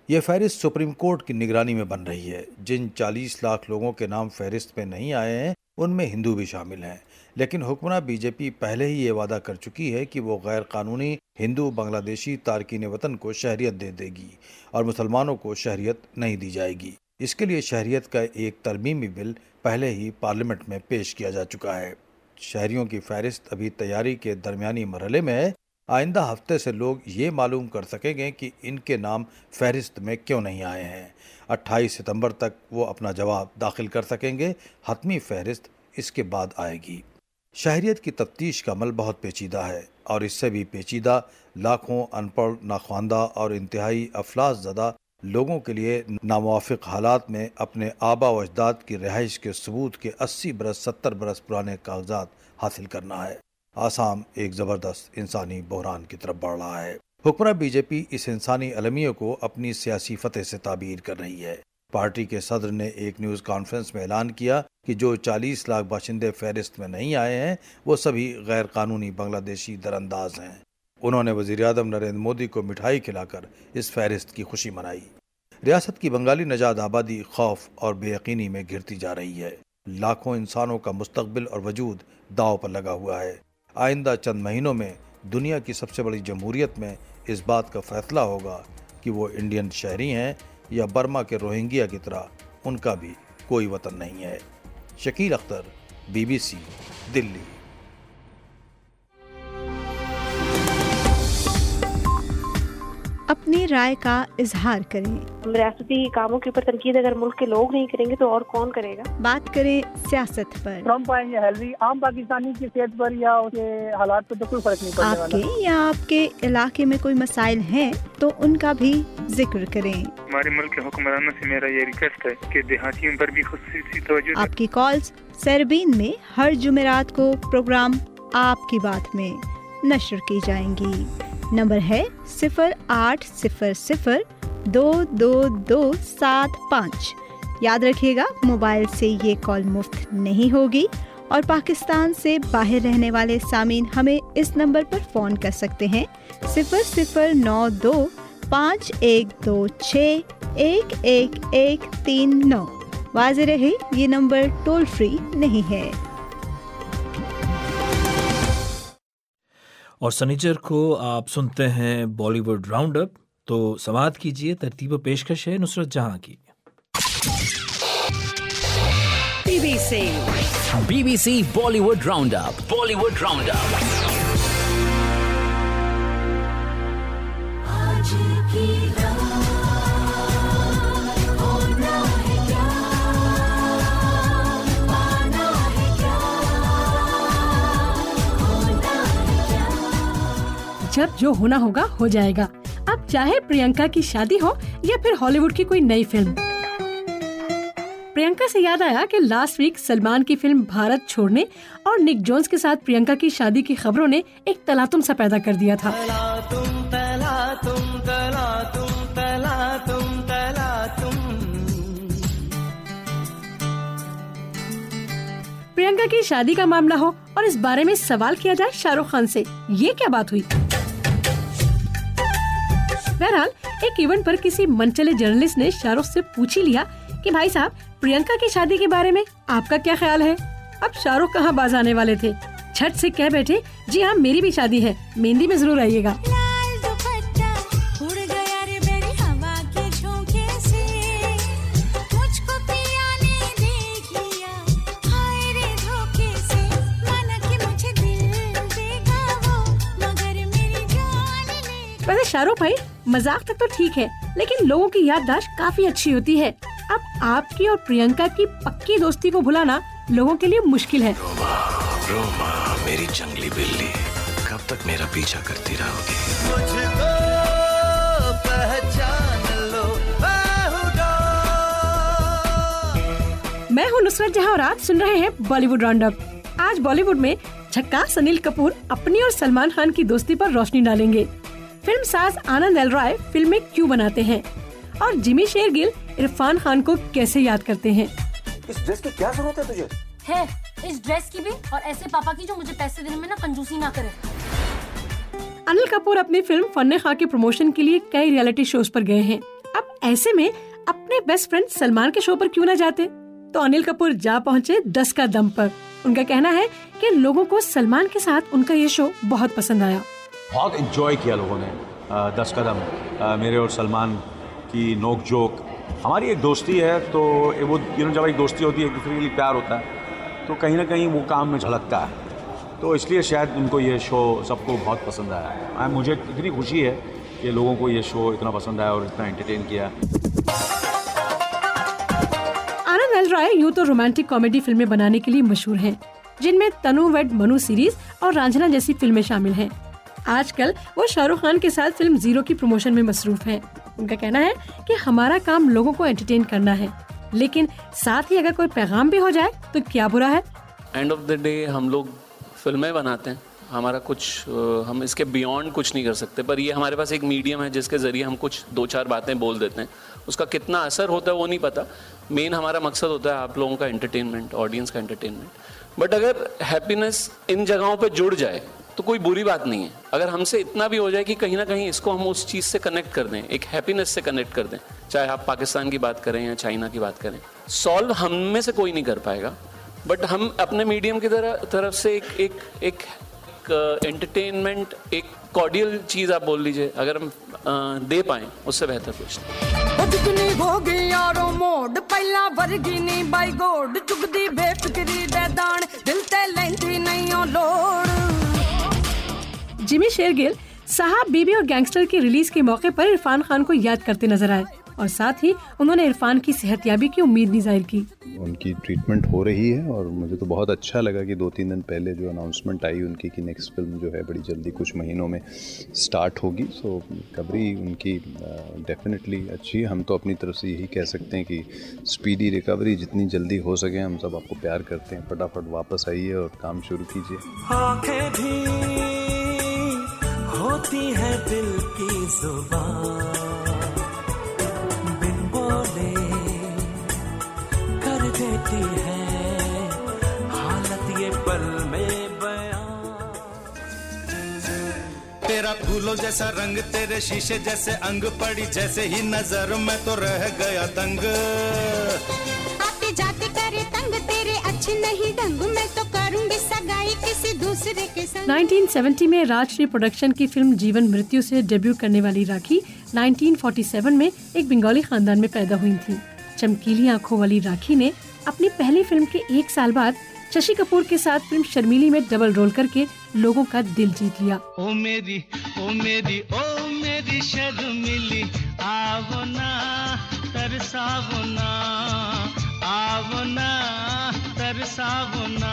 یہ فہرست سپریم کورٹ کی نگرانی میں بن رہی ہے۔ جن چالیس لاکھ لوگوں کے نام فہرست میں نہیں آئے ہیں ان میں ہندو بھی شامل ہیں، لیکن حکمراں بی جے پی پہلے ہی یہ وعدہ کر چکی ہے کہ وہ غیر قانونی ہندو بنگلہ دیشی تارکین وطن کو شہریت دے دے گی اور مسلمانوں کو شہریت نہیں دی جائے گی۔ اس کے لیے شہریت کا ایک ترمیمی بل پہلے ہی پارلیمنٹ میں پیش کیا جا چکا ہے۔ شہریوں کی فہرست ابھی تیاری کے درمیانی مرحلے میں ہے۔ آئندہ ہفتے سے لوگ یہ معلوم کر سکیں گے کہ ان کے نام فہرست میں کیوں نہیں آئے ہیں۔ اٹھائیس ستمبر تک وہ اپنا جواب داخل کر سکیں گے۔ حتمی فہرست اس کے بعد آئے گی۔ شہریت کی تفتیش کا عمل بہت پیچیدہ ہے اور اس سے بھی پیچیدہ لاکھوں ان پڑھ، ناخواندہ اور انتہائی افلاس زدہ لوگوں کے لیے ناموافق حالات میں اپنے آبا و اجداد کی رہائش کے ثبوت کے اسی برس ستر برس پرانے کاغذات حاصل کرنا ہے۔ آسام ایک زبردست انسانی بحران کی طرف بڑھ رہا ہے۔ حکمراں بی جے پی اس انسانی المیہ کو اپنی سیاسی فتح سے تعبیر کر رہی ہے۔ پارٹی کے صدر نے ایک نیوز کانفرنس میں اعلان کیا کہ جو چالیس لاکھ باشندے فہرست میں نہیں آئے ہیں وہ سبھی غیر قانونی بنگلہ دیشی درانداز ہیں۔ انہوں نے وزیر اعظم نریندر مودی کو مٹھائی کھلا کر اس فہرست کی خوشی منائی۔ ریاست کی بنگالی نژاد آبادی خوف اور بے یقینی میں گرتی جا رہی ہے۔ لاکھوں انسانوں کا مستقبل اور وجود داؤ پر لگا ہوا ہے۔ آئندہ چند مہینوں میں دنیا کی سب سے بڑی جمہوریت میں اس بات کا فیصلہ ہوگا کہ وہ انڈین شہری ہیں یا برما کے روہنگیا کی طرح ان کا بھی کوئی وطن نہیں ہے۔ Shakeel Akhtar, B B C, Delhi. اپنی رائے کا اظہار کریں۔ ریاستی کاموں کے اوپر تنقید اگر ملک کے لوگ نہیں کریں گے تو اور کون کرے گا؟ بات کریں سیاست پر۔ ٹرمپ آئیں یا ہیلری، عام پاکستانی کی صحت پر یا اس کے حالات پر تو کوئی فرق نہیں پڑنے والا۔ آپ کے یا آپ کے علاقے میں کوئی مسائل ہیں تو ان کا بھی ذکر کریں۔ ہمارے ملک کے حکمرانوں سے میرا یہ ریکویسٹ ہے کہ دیہاتیوں پر بھی خصوصی توجہ۔ آپ کی کالز سربین میں ہر جمعرات کو پروگرام آپ کی بات میں نشر کی جائیں گی۔ نمبر ہے صفر آٹھ صفر صفر دو دو دو سات پانچ۔ یاد رکھیے گا موبائل سے یہ کال مفت نہیں ہوگی اور پاکستان سے باہر رہنے والے سامعین ہمیں اس نمبر پر فون کر سکتے ہیں صفر صفر نو دو پانچ ایک دو چھ ایک ایک ایک تین نو۔ واضح رہے یہ نمبر ٹول فری نہیں ہے۔ اور سنیچر کو آپ سنتے ہیں بالی ووڈ راؤنڈ اپ، تو سماعت کیجئے ترتیب و پیشکش ہے نصرت جہاں کی۔ B B C B B C Bollywood round up, Bollywood round up. جب جو ہونا ہوگا ہو جائے گا، اب چاہے پرینکا کی شادی ہو یا پھر ہالی ووڈ کی کوئی نئی فلم۔ پرینکا سے یاد آیا کہ لاسٹ ویک سلمان کی فلم بھارت چھوڑنے اور نک جونز کے ساتھ پرینکا کی شادی کی خبروں نے ایک تلاتم سا پیدا کر دیا تھا۔ پرینکا کی شادی کا معاملہ ہو اور اس بارے میں سوال کیا جائے شاہ رخ خان سے، یہ کیا بات ہوئی؟ بہرحال ایک ایونٹ پر کسی منچلے جرنلسٹ نے شاہ رخ سے پوچھ ہی لیا کہ بھائی صاحب پرینکا کی شادی کے بارے میں آپ کا کیا خیال ہے؟ اب شاہ رخ کہاں باز آنے والے تھے، جھٹ سے کہہ بیٹھے جی ہاں میری بھی شادی ہے، مہندی میں ضرور آئیے گا۔ ویسے شاہ رخ بھائی مذاق تک تو ٹھیک ہے لیکن لوگوں کی یادداشت کافی اچھی ہوتی ہے۔ اب آپ کی اور پرینکا کی پکی دوستی کو بھلانا لوگوں کے لیے مشکل ہے۔ روما روما میری جنگلی بلی، کب تک میرا پیچھا کرتی رہو گی؟ مجھے تو پہچان لو میں ہوں نصرت جہاں اور آپ سن رہے ہیں بالی ووڈ راؤنڈ اپ۔ آج بالی ووڈ میں جھکاس انل کپور اپنی اور سلمان خان کی دوستی پر روشنی ڈالیں گے۔ فلم ساز آنند ایل رائے فلمیں کیوں بناتے ہیں اور جمی شیرگل عرفان خان کو کیسے یاد کرتے ہیں۔ اس ڈریس کی کیا ضرورت ہے تجھے؟ ہے اس ڈریس کی بھی اور ایسے پاپا کی جو مجھے پیسے دینے میں نا کنجوسی نہ کرے۔ انل کپور اپنی فلم فن خواہ کے پروموشن کے لیے کئی ریئلٹی شوز پر گئے ہیں۔ اب ऐसे में अपने बेस्ट फ्रेंड सलमान के शो पर क्यों ना जाते? तो अनिल कपूर जा पहुँचे दस का दम पर। उनका कहना है कि लोगों को सलमान के साथ उनका ये शो बहुत पसंद आया। बहुत एंजॉय किया लोगों ने आ, दस कदम, आ, मेरे और सलमान की नोक जोक। हमारी एक दोस्ती है, तो वो यू नो जब एक दोस्ती होती है, एक दूसरे के लिए प्यार होता है, तो कहीं ना कहीं वो काम में झलकता है। तो इसलिए शायद उनको ये शो सबको बहुत पसंद आया है। मुझे इतनी खुशी है कि लोगों को ये शो इतना पसंद आया और इतना एंटरटेन किया। आनंद एल राय यूं तो रोमांटिक कॉमेडी फिल्में बनाने के लिए मशहूर हैं, जिनमें तनु वेड मनु सीरीज और रांझना जैसी फिल्में शामिल हैं। आजकल वो शाहरुख खान के साथ फिल्म जीरो की प्रमोशन में मसरूफ हैं। उनका कहना है कि हमारा काम लोगों को एंटरटेन करना है, लेकिन साथ ही अगर कोई पैगाम भी हो जाए तो क्या बुरा है। एंड ऑफ द डे हम लोग फिल्में बनाते हैं, हमारा कुछ हम इसके बियॉन्ड कुछ नहीं कर सकते, पर ये हमारे पास एक मीडियम है जिसके ज़रिए हम कुछ दो चार बातें बोल देते हैं। उसका कितना असर होता है वो नहीं पता। मेन हमारा मकसद होता है आप लोगों का एंटरटेनमेंट, ऑडियंस का एंटरटेनमेंट। बट अगर हैप्पीनेस इन जगहों पे जुड़ जाए तो कोई बुरी बात नहीं है। अगर हमसे इतना भी हो जाए कि कहीं ना कहीं इसको हम उस चीज़ से कनेक्ट कर दें, एक हैप्पीनेस से कनेक्ट कर दें, चाहे आप पाकिस्तान की बात करें या चाइना की बात करें, सॉल्व हम में से कोई नहीं कर पाएगा। बट हम अपने मीडियम की तरह तरफ से एक एक एक एंटरटेनमेंट, एक कॉर्डियल चीज़ आप बोल लीजिए, अगर हम आ, दे पाएँ, उससे बेहतर कुछ नहीं। जिमी शेरगिल साहब बीबी और गैंगस्टर की रिलीज के मौके पर इरफान खान को याद करते नजर आए और साथ ही उन्होंने इरफान की सेहतयाबी की उम्मीद भी जाहिर की। उनकी ट्रीटमेंट हो रही है और मुझे तो बहुत अच्छा लगा कि दो तीन दिन पहले जो अनाउंसमेंट आई उनकी कि नेक्स्ट फिल्म जो है बड़ी जल्दी कुछ महीनों में स्टार्ट होगी। सो रिकवरी उनकी डेफिनेटली अच्छी है। हम तो अपनी तरफ से यही कह सकते हैं कि स्पीडी रिकवरी, जितनी जल्दी हो सके। हम सब आपको प्यार करते हैं। फटाफट वापस आइए और काम शुरू कीजिए। आँखें भी होती है दिल की जुबान, बिन बोले कर देती है हालत ये पल में बयां। तेरा फूलों जैसा रंग, तेरे शीशे जैसे अंग, पड़ी जैसे ही नजर में तो रह गया दंग। आते जाते करे तंग, तेरे अच्छे नहीं ढंग, मैं तो करूंगी सगाई किसी दूसरे के संग। उन्नीस सौ सत्तर में राजश्री प्रोडक्शन की फिल्म जीवन मृत्यु से डेब्यू करने वाली राखी उन्नीस सौ सैंतालीस में एक बंगाली खानदान में पैदा हुई थी। चमकीली आंखों वाली राखी ने अपनी पहली फिल्म के एक साल बाद शशि कपूर के साथ फिल्म शर्मीली में डबल रोल करके लोगों का दिल जीत लिया। ओ मेरी ओ मेरी ओ मेरी शर्मीली, आवो ना तरसावो ना, आवो ना तरसावो ना।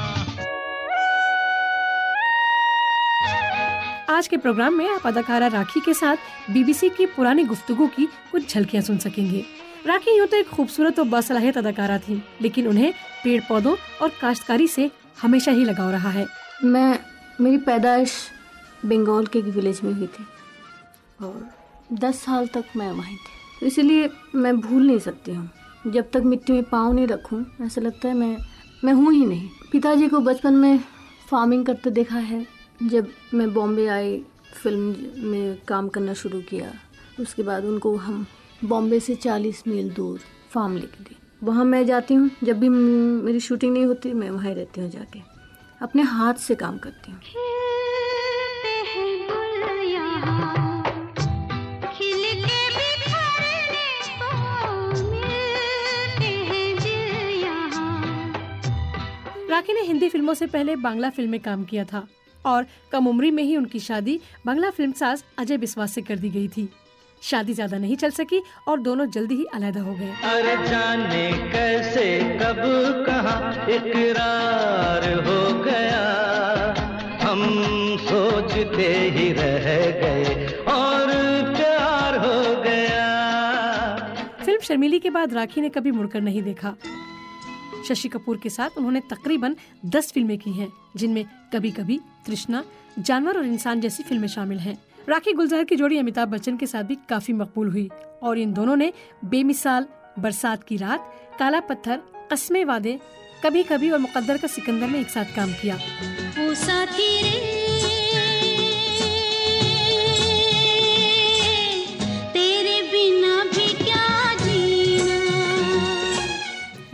आज के प्रोग्राम में आप अदाकारा राखी के साथ बीबीसी की पुरानी गुफ्तगू की कुछ झलकियां सुन सकेंगे। राखी यूं तो एक खूबसूरत और बासलाहियत अदाकारा थी, लेकिन उन्हें पेड़ पौधों और काश्तकारी से हमेशा ही लगाव रहा है। मैं मेरी पैदाइश बंगाल के विलेज में हुई थी और दस साल तक मैं वहीं थी, इसलिए मैं भूल नहीं सकती हूँ। जब तक मिट्टी में पाँव नहीं रखूँ ऐसा लगता है मैं मैं हूँ ही नहीं। पिताजी को बचपन में फार्मिंग करते देखा है। जब मैं बॉम्बे आई, फिल्म में काम करना शुरू किया, उसके बाद उनको हम बॉम्बे से चालीस मील दूर फार्म लेके दिए। वहाँ मैं जाती हूँ, जब भी मेरी शूटिंग नहीं होती मैं वहाँ रहती हूँ, जाके अपने हाथ से काम करती हूँ। राखी ने हिंदी फिल्मों से पहले बांग्ला फिल्म में काम किया था और कम उम्री में ही उनकी शादी बांग्ला फिल्मसाज अजय बिस्वास से कर दी गई थी। शादी ज्यादा नहीं चल सकी और दोनों जल्दी ही अलहदा हो गए। अरे जाने कैसे कब कहाँ इकरार हो गया, हम सोचते ही रह गए और प्यार हो गया। फिल्म शर्मीली के बाद राखी ने कभी मुड़कर नहीं देखा। शशि कपूर के साथ उन्होंने तकरीबन दस फिल्में की हैं, जिनमें कभी कभी, तृष्णा, जानवर और इंसान जैसी फिल्में शामिल हैं। राखी गुलजार की जोड़ी अमिताभ बच्चन के साथ भी काफी मकबूल हुई और इन दोनों ने बेमिसाल, बरसात की रात, काला पत्थर, कस्मे वादे, कभी कभी और मुकद्दर का सिकंदर में एक साथ काम किया। ओ साथी रे, तेरे बिना भी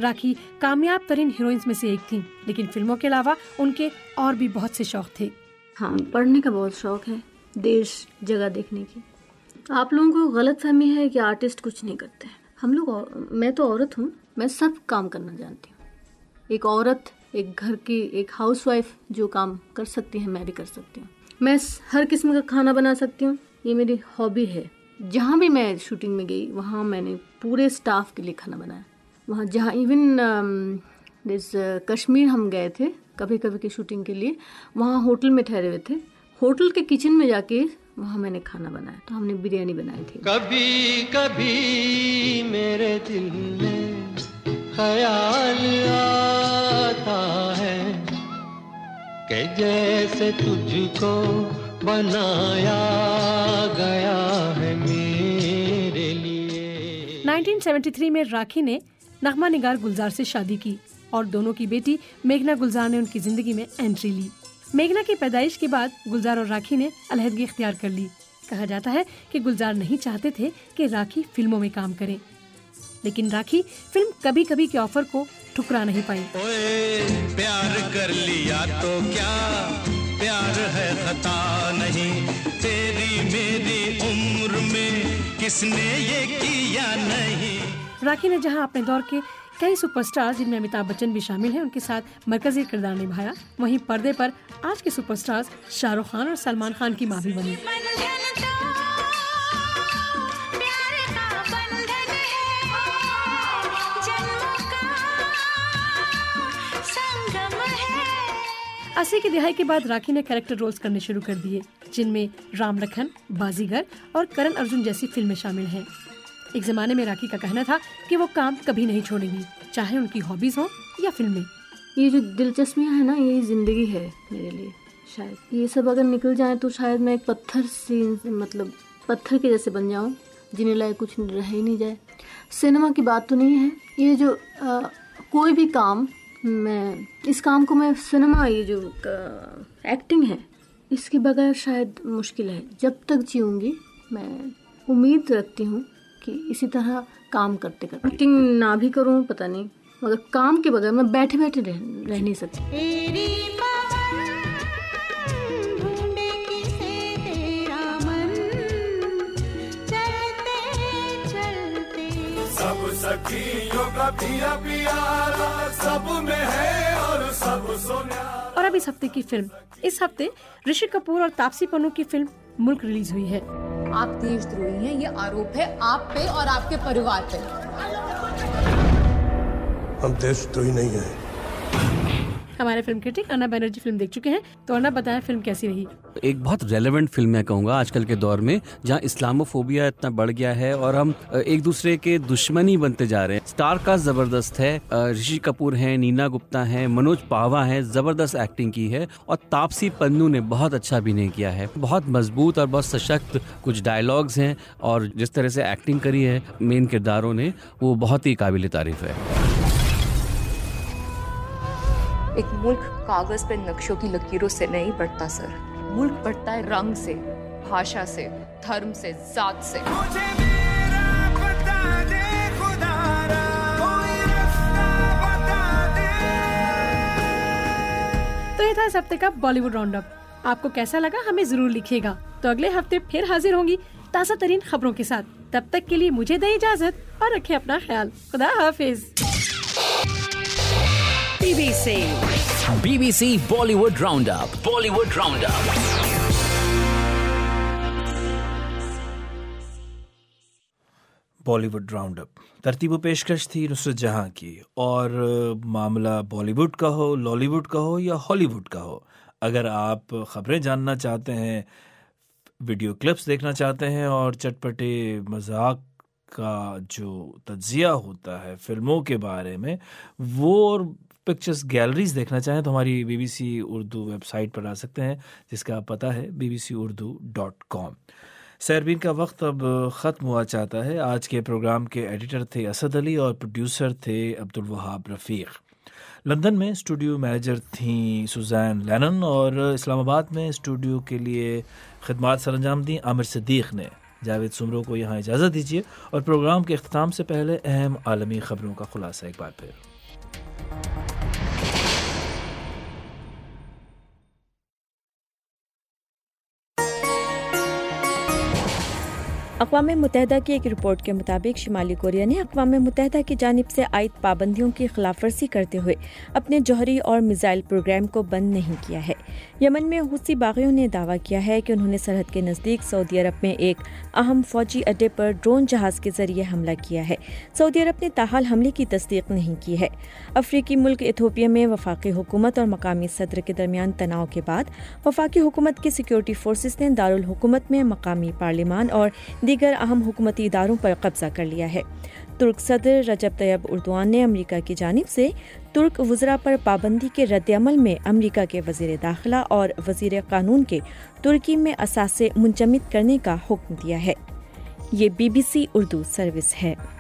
राखी कामयाब तरीन हीरोइंस में से एक थीं, लेकिन फिल्मों के अलावा उनके और भी बहुत से शौक थे। हाँ, पढ़ने का बहुत शौक है, देश जगह देखने की। आप लोगों को गलत फहमी है कि आर्टिस्ट कुछ नहीं करते। हम लोग, मैं तो औरत हूँ, मैं सब काम करना जानती हूँ। एक औरत, एक घर की एक हाउसवाइफ जो काम कर सकती है, मैं भी कर सकती हूँ। मैं हर किस्म का खाना बना सकती हूँ, ये मेरी हॉबी है। जहाँ भी मैं शूटिंग में गई वहाँ मैंने पूरे स्टाफ के लिए खाना बनाया। वहाँ जहाँ इवन दिस कश्मीर हम गए थे कभी कभी की शूटिंग के लिए, वहाँ होटल में ठहरे हुए थे, होटल के किचन में जाके वहाँ मैंने खाना बनाया, तो हमने बिरयानी बनाई थी। कभी कभी मेरे दिल में ख्याल आता है कि जैसे तुझको बनाया गया है मेरे लिए। उन्नीस सौ तिहत्तर में राखी ने नगमा निगार गुलजार से शादी की और दोनों की बेटी मेघना गुलजार ने उनकी जिंदगी में एंट्री ली। मेघना की पैदाइश के बाद गुलजार और राखी ने अलहदगी इख्तियार कर ली। कहा जाता है कि गुलजार नहीं चाहते थे कि राखी फिल्मों में काम करे, लेकिन राखी फिल्म कभी कभी के ऑफर को ठुकरा नहीं पाई। ओए प्यार कर लिया तो क्या, प्यार है खता नहीं, तेरी मेरी उम्र में किसने ये किया नहीं। राखी ने जहां अपने दौर के कई सुपरस्टार जिनमें अमिताभ बच्चन भी शामिल हैं उनके साथ मरकजी किरदार निभाया, वहीं पर्दे पर आज के सुपरस्टार्स शाहरुख खान और सलमान खान की माँ भी बनी। अस्सी की दिहाई के बाद राखी ने कैरेक्टर रोल्स करने शुरू कर दिए, जिनमें राम लखन, बाजीगर और करण अर्जुन जैसी फिल्में शामिल हैं। एक जमाने में राखी का कहना था कि वो काम कभी नहीं छोड़ेंगी, चाहे उनकी हॉबीज हो या फिल्में। ये जो दिलचस्पियाँ है ना, यही जिंदगी है मेरे लिए। शायद ये सब अगर निकल जाए तो शायद मैं एक पत्थर सी, मतलब पत्थर के जैसे बन जाऊँ, जिन्हें लायक कुछ रह ही नहीं जाए। सिनेमा की बात तो नहीं है, ये जो आ, कोई भी काम, मैं इस काम को मैं सिनेमा, ये जो आ, एक्टिंग है, इसके बगैर शायद मुश्किल है। जब तक जीऊँगी मैं उम्मीद रखती हूँ कि इसी तरह काम करते करते एक्टिंग ना भी करूँ पता नहीं, मगर काम के बगैर मैं बैठे बैठे रह, रह नहीं सकती। सब सखियों का पिया पियारा, सब में है और सब सोन्यारा। और अब इस हफ्ते की फिल्म, इस हफ्ते ऋषि कपूर और तापसी पन्नू की फिल्म मुल्क रिलीज हुई है। आप देशद्रोही हैं, ये आरोप है आप पे और आपके परिवार पे। हम देशद्रोही नहीं हैं। हमारे film critic Anna Banerjee film देख चुके हैं, तो अन्ना बताएं फिल्म कैसी रही। एक बहुत रेलेवेंट फिल्म मैं कहूँगा आजकल के दौर में, जहाँ इस्लामोफोबिया इतना बढ़ गया है और हम एक दूसरे के दुश्मनी बनते जा रहे हैं। स्टार कास्ट जबरदस्त है, ऋषि कपूर हैं, नीना गुप्ता हैं, मनोज पावा हैं, जबरदस्त एक्टिंग की है और तापसी पन्नू ने बहुत अच्छा अभिनय किया है। बहुत मजबूत और बहुत सशक्त कुछ डायलॉग्स हैं और जिस तरह से एक्टिंग करी है मेन किरदारों ने, वो बहुत ही काबिल तारीफ है। एक मुल्क कागज पे नक्शों की लकीरों से नहीं बढ़ता सर, मुल्क बढ़ता है रंग से, भाषा से, धर्म से, जात से। मुझे मेरा बता दे खुदारा, कोई रास्ता बता दे। तो ये था इस हफ्ते का बॉलीवुड राउंड अप। आपको कैसा लगा हमें जरूर लिखिएगा। तो अगले हफ्ते फिर हाजिर होंगी ताज़ा तरीन खबरों के साथ। तब तक के लिए मुझे दें इजाजत और रखें अपना ख्याल। खुदा हाफिज। B B C B B C Bollywood Roundup Bollywood Roundup Bollywood roundup तरतीब पेशकश थी नुसरत जहां की। और मामला बॉलीवुड का हो, लॉलीवुड का हो या हॉलीवुड का हो, अगर आप खबरें जानना चाहते हैं, वीडियो क्लिप्स देखना चाहते हैं और चटपटे मजाक का जो तज्जिया होता है फिल्मों के बारे में, वो और पिक्चर्स गैलरीज देखना चाहें तो हमारी बीबीसी उर्दू वेबसाइट पर आ सकते हैं, जिसका पता है B B C Urdu dot com. सैरबीन का वक्त अब ख़त्म हुआ चाहता है। आज के प्रोग्राम के एडिटर थे असद अली और प्रोड्यूसर थे अब्दुल वहाब रफ़ीक। लंदन में स्टूडियो मैनेजर थीं सुजैन लेनन और इस्लामाबाद में स्टूडियो के लिए खिदमात सरंजाम दी आमिर सिद्दीक़ ने। जावेद सुमरो को यहाँ इजाज़त दीजिए और प्रोग्राम के अख्ताम से पहले अहम आलमी ख़बरों का खुलासा एक बार फिर। اقوام متحدہ کی ایک رپورٹ کے مطابق شمالی کوریا نے اقوام متحدہ کی جانب سے عائد پابندیوں کی خلاف ورزی کرتے ہوئے اپنے جوہری اور میزائل پروگرام کو بند نہیں کیا ہے۔ یمن میں حوثی باغیوں نے دعویٰ کیا ہے کہ انہوں نے سرحد کے نزدیک سعودی عرب میں ایک اہم فوجی اڈے پر ڈرون جہاز کے ذریعے حملہ کیا ہے۔ سعودی عرب نے تاحال حملے کی تصدیق نہیں کی ہے۔ افریقی ملک ایتھوپیا میں وفاقی حکومت اور مقامی صدر کے درمیان تناؤ کے بعد وفاقی حکومت کی سیکورٹی فورسز نے دارالحکومت میں مقامی پارلیمان اور دیگر اہم حکومتی اداروں پر قبضہ کر لیا ہے۔ ترک صدر رجب طیب اردوان نے امریکہ کی جانب سے ترک وزراء پر پابندی کے رد عمل میں امریکہ کے وزیر داخلہ اور وزیر قانون کے ترکی میں اثاثے منجمد کرنے کا حکم دیا ہے۔ یہ B B C Urdu service ہے۔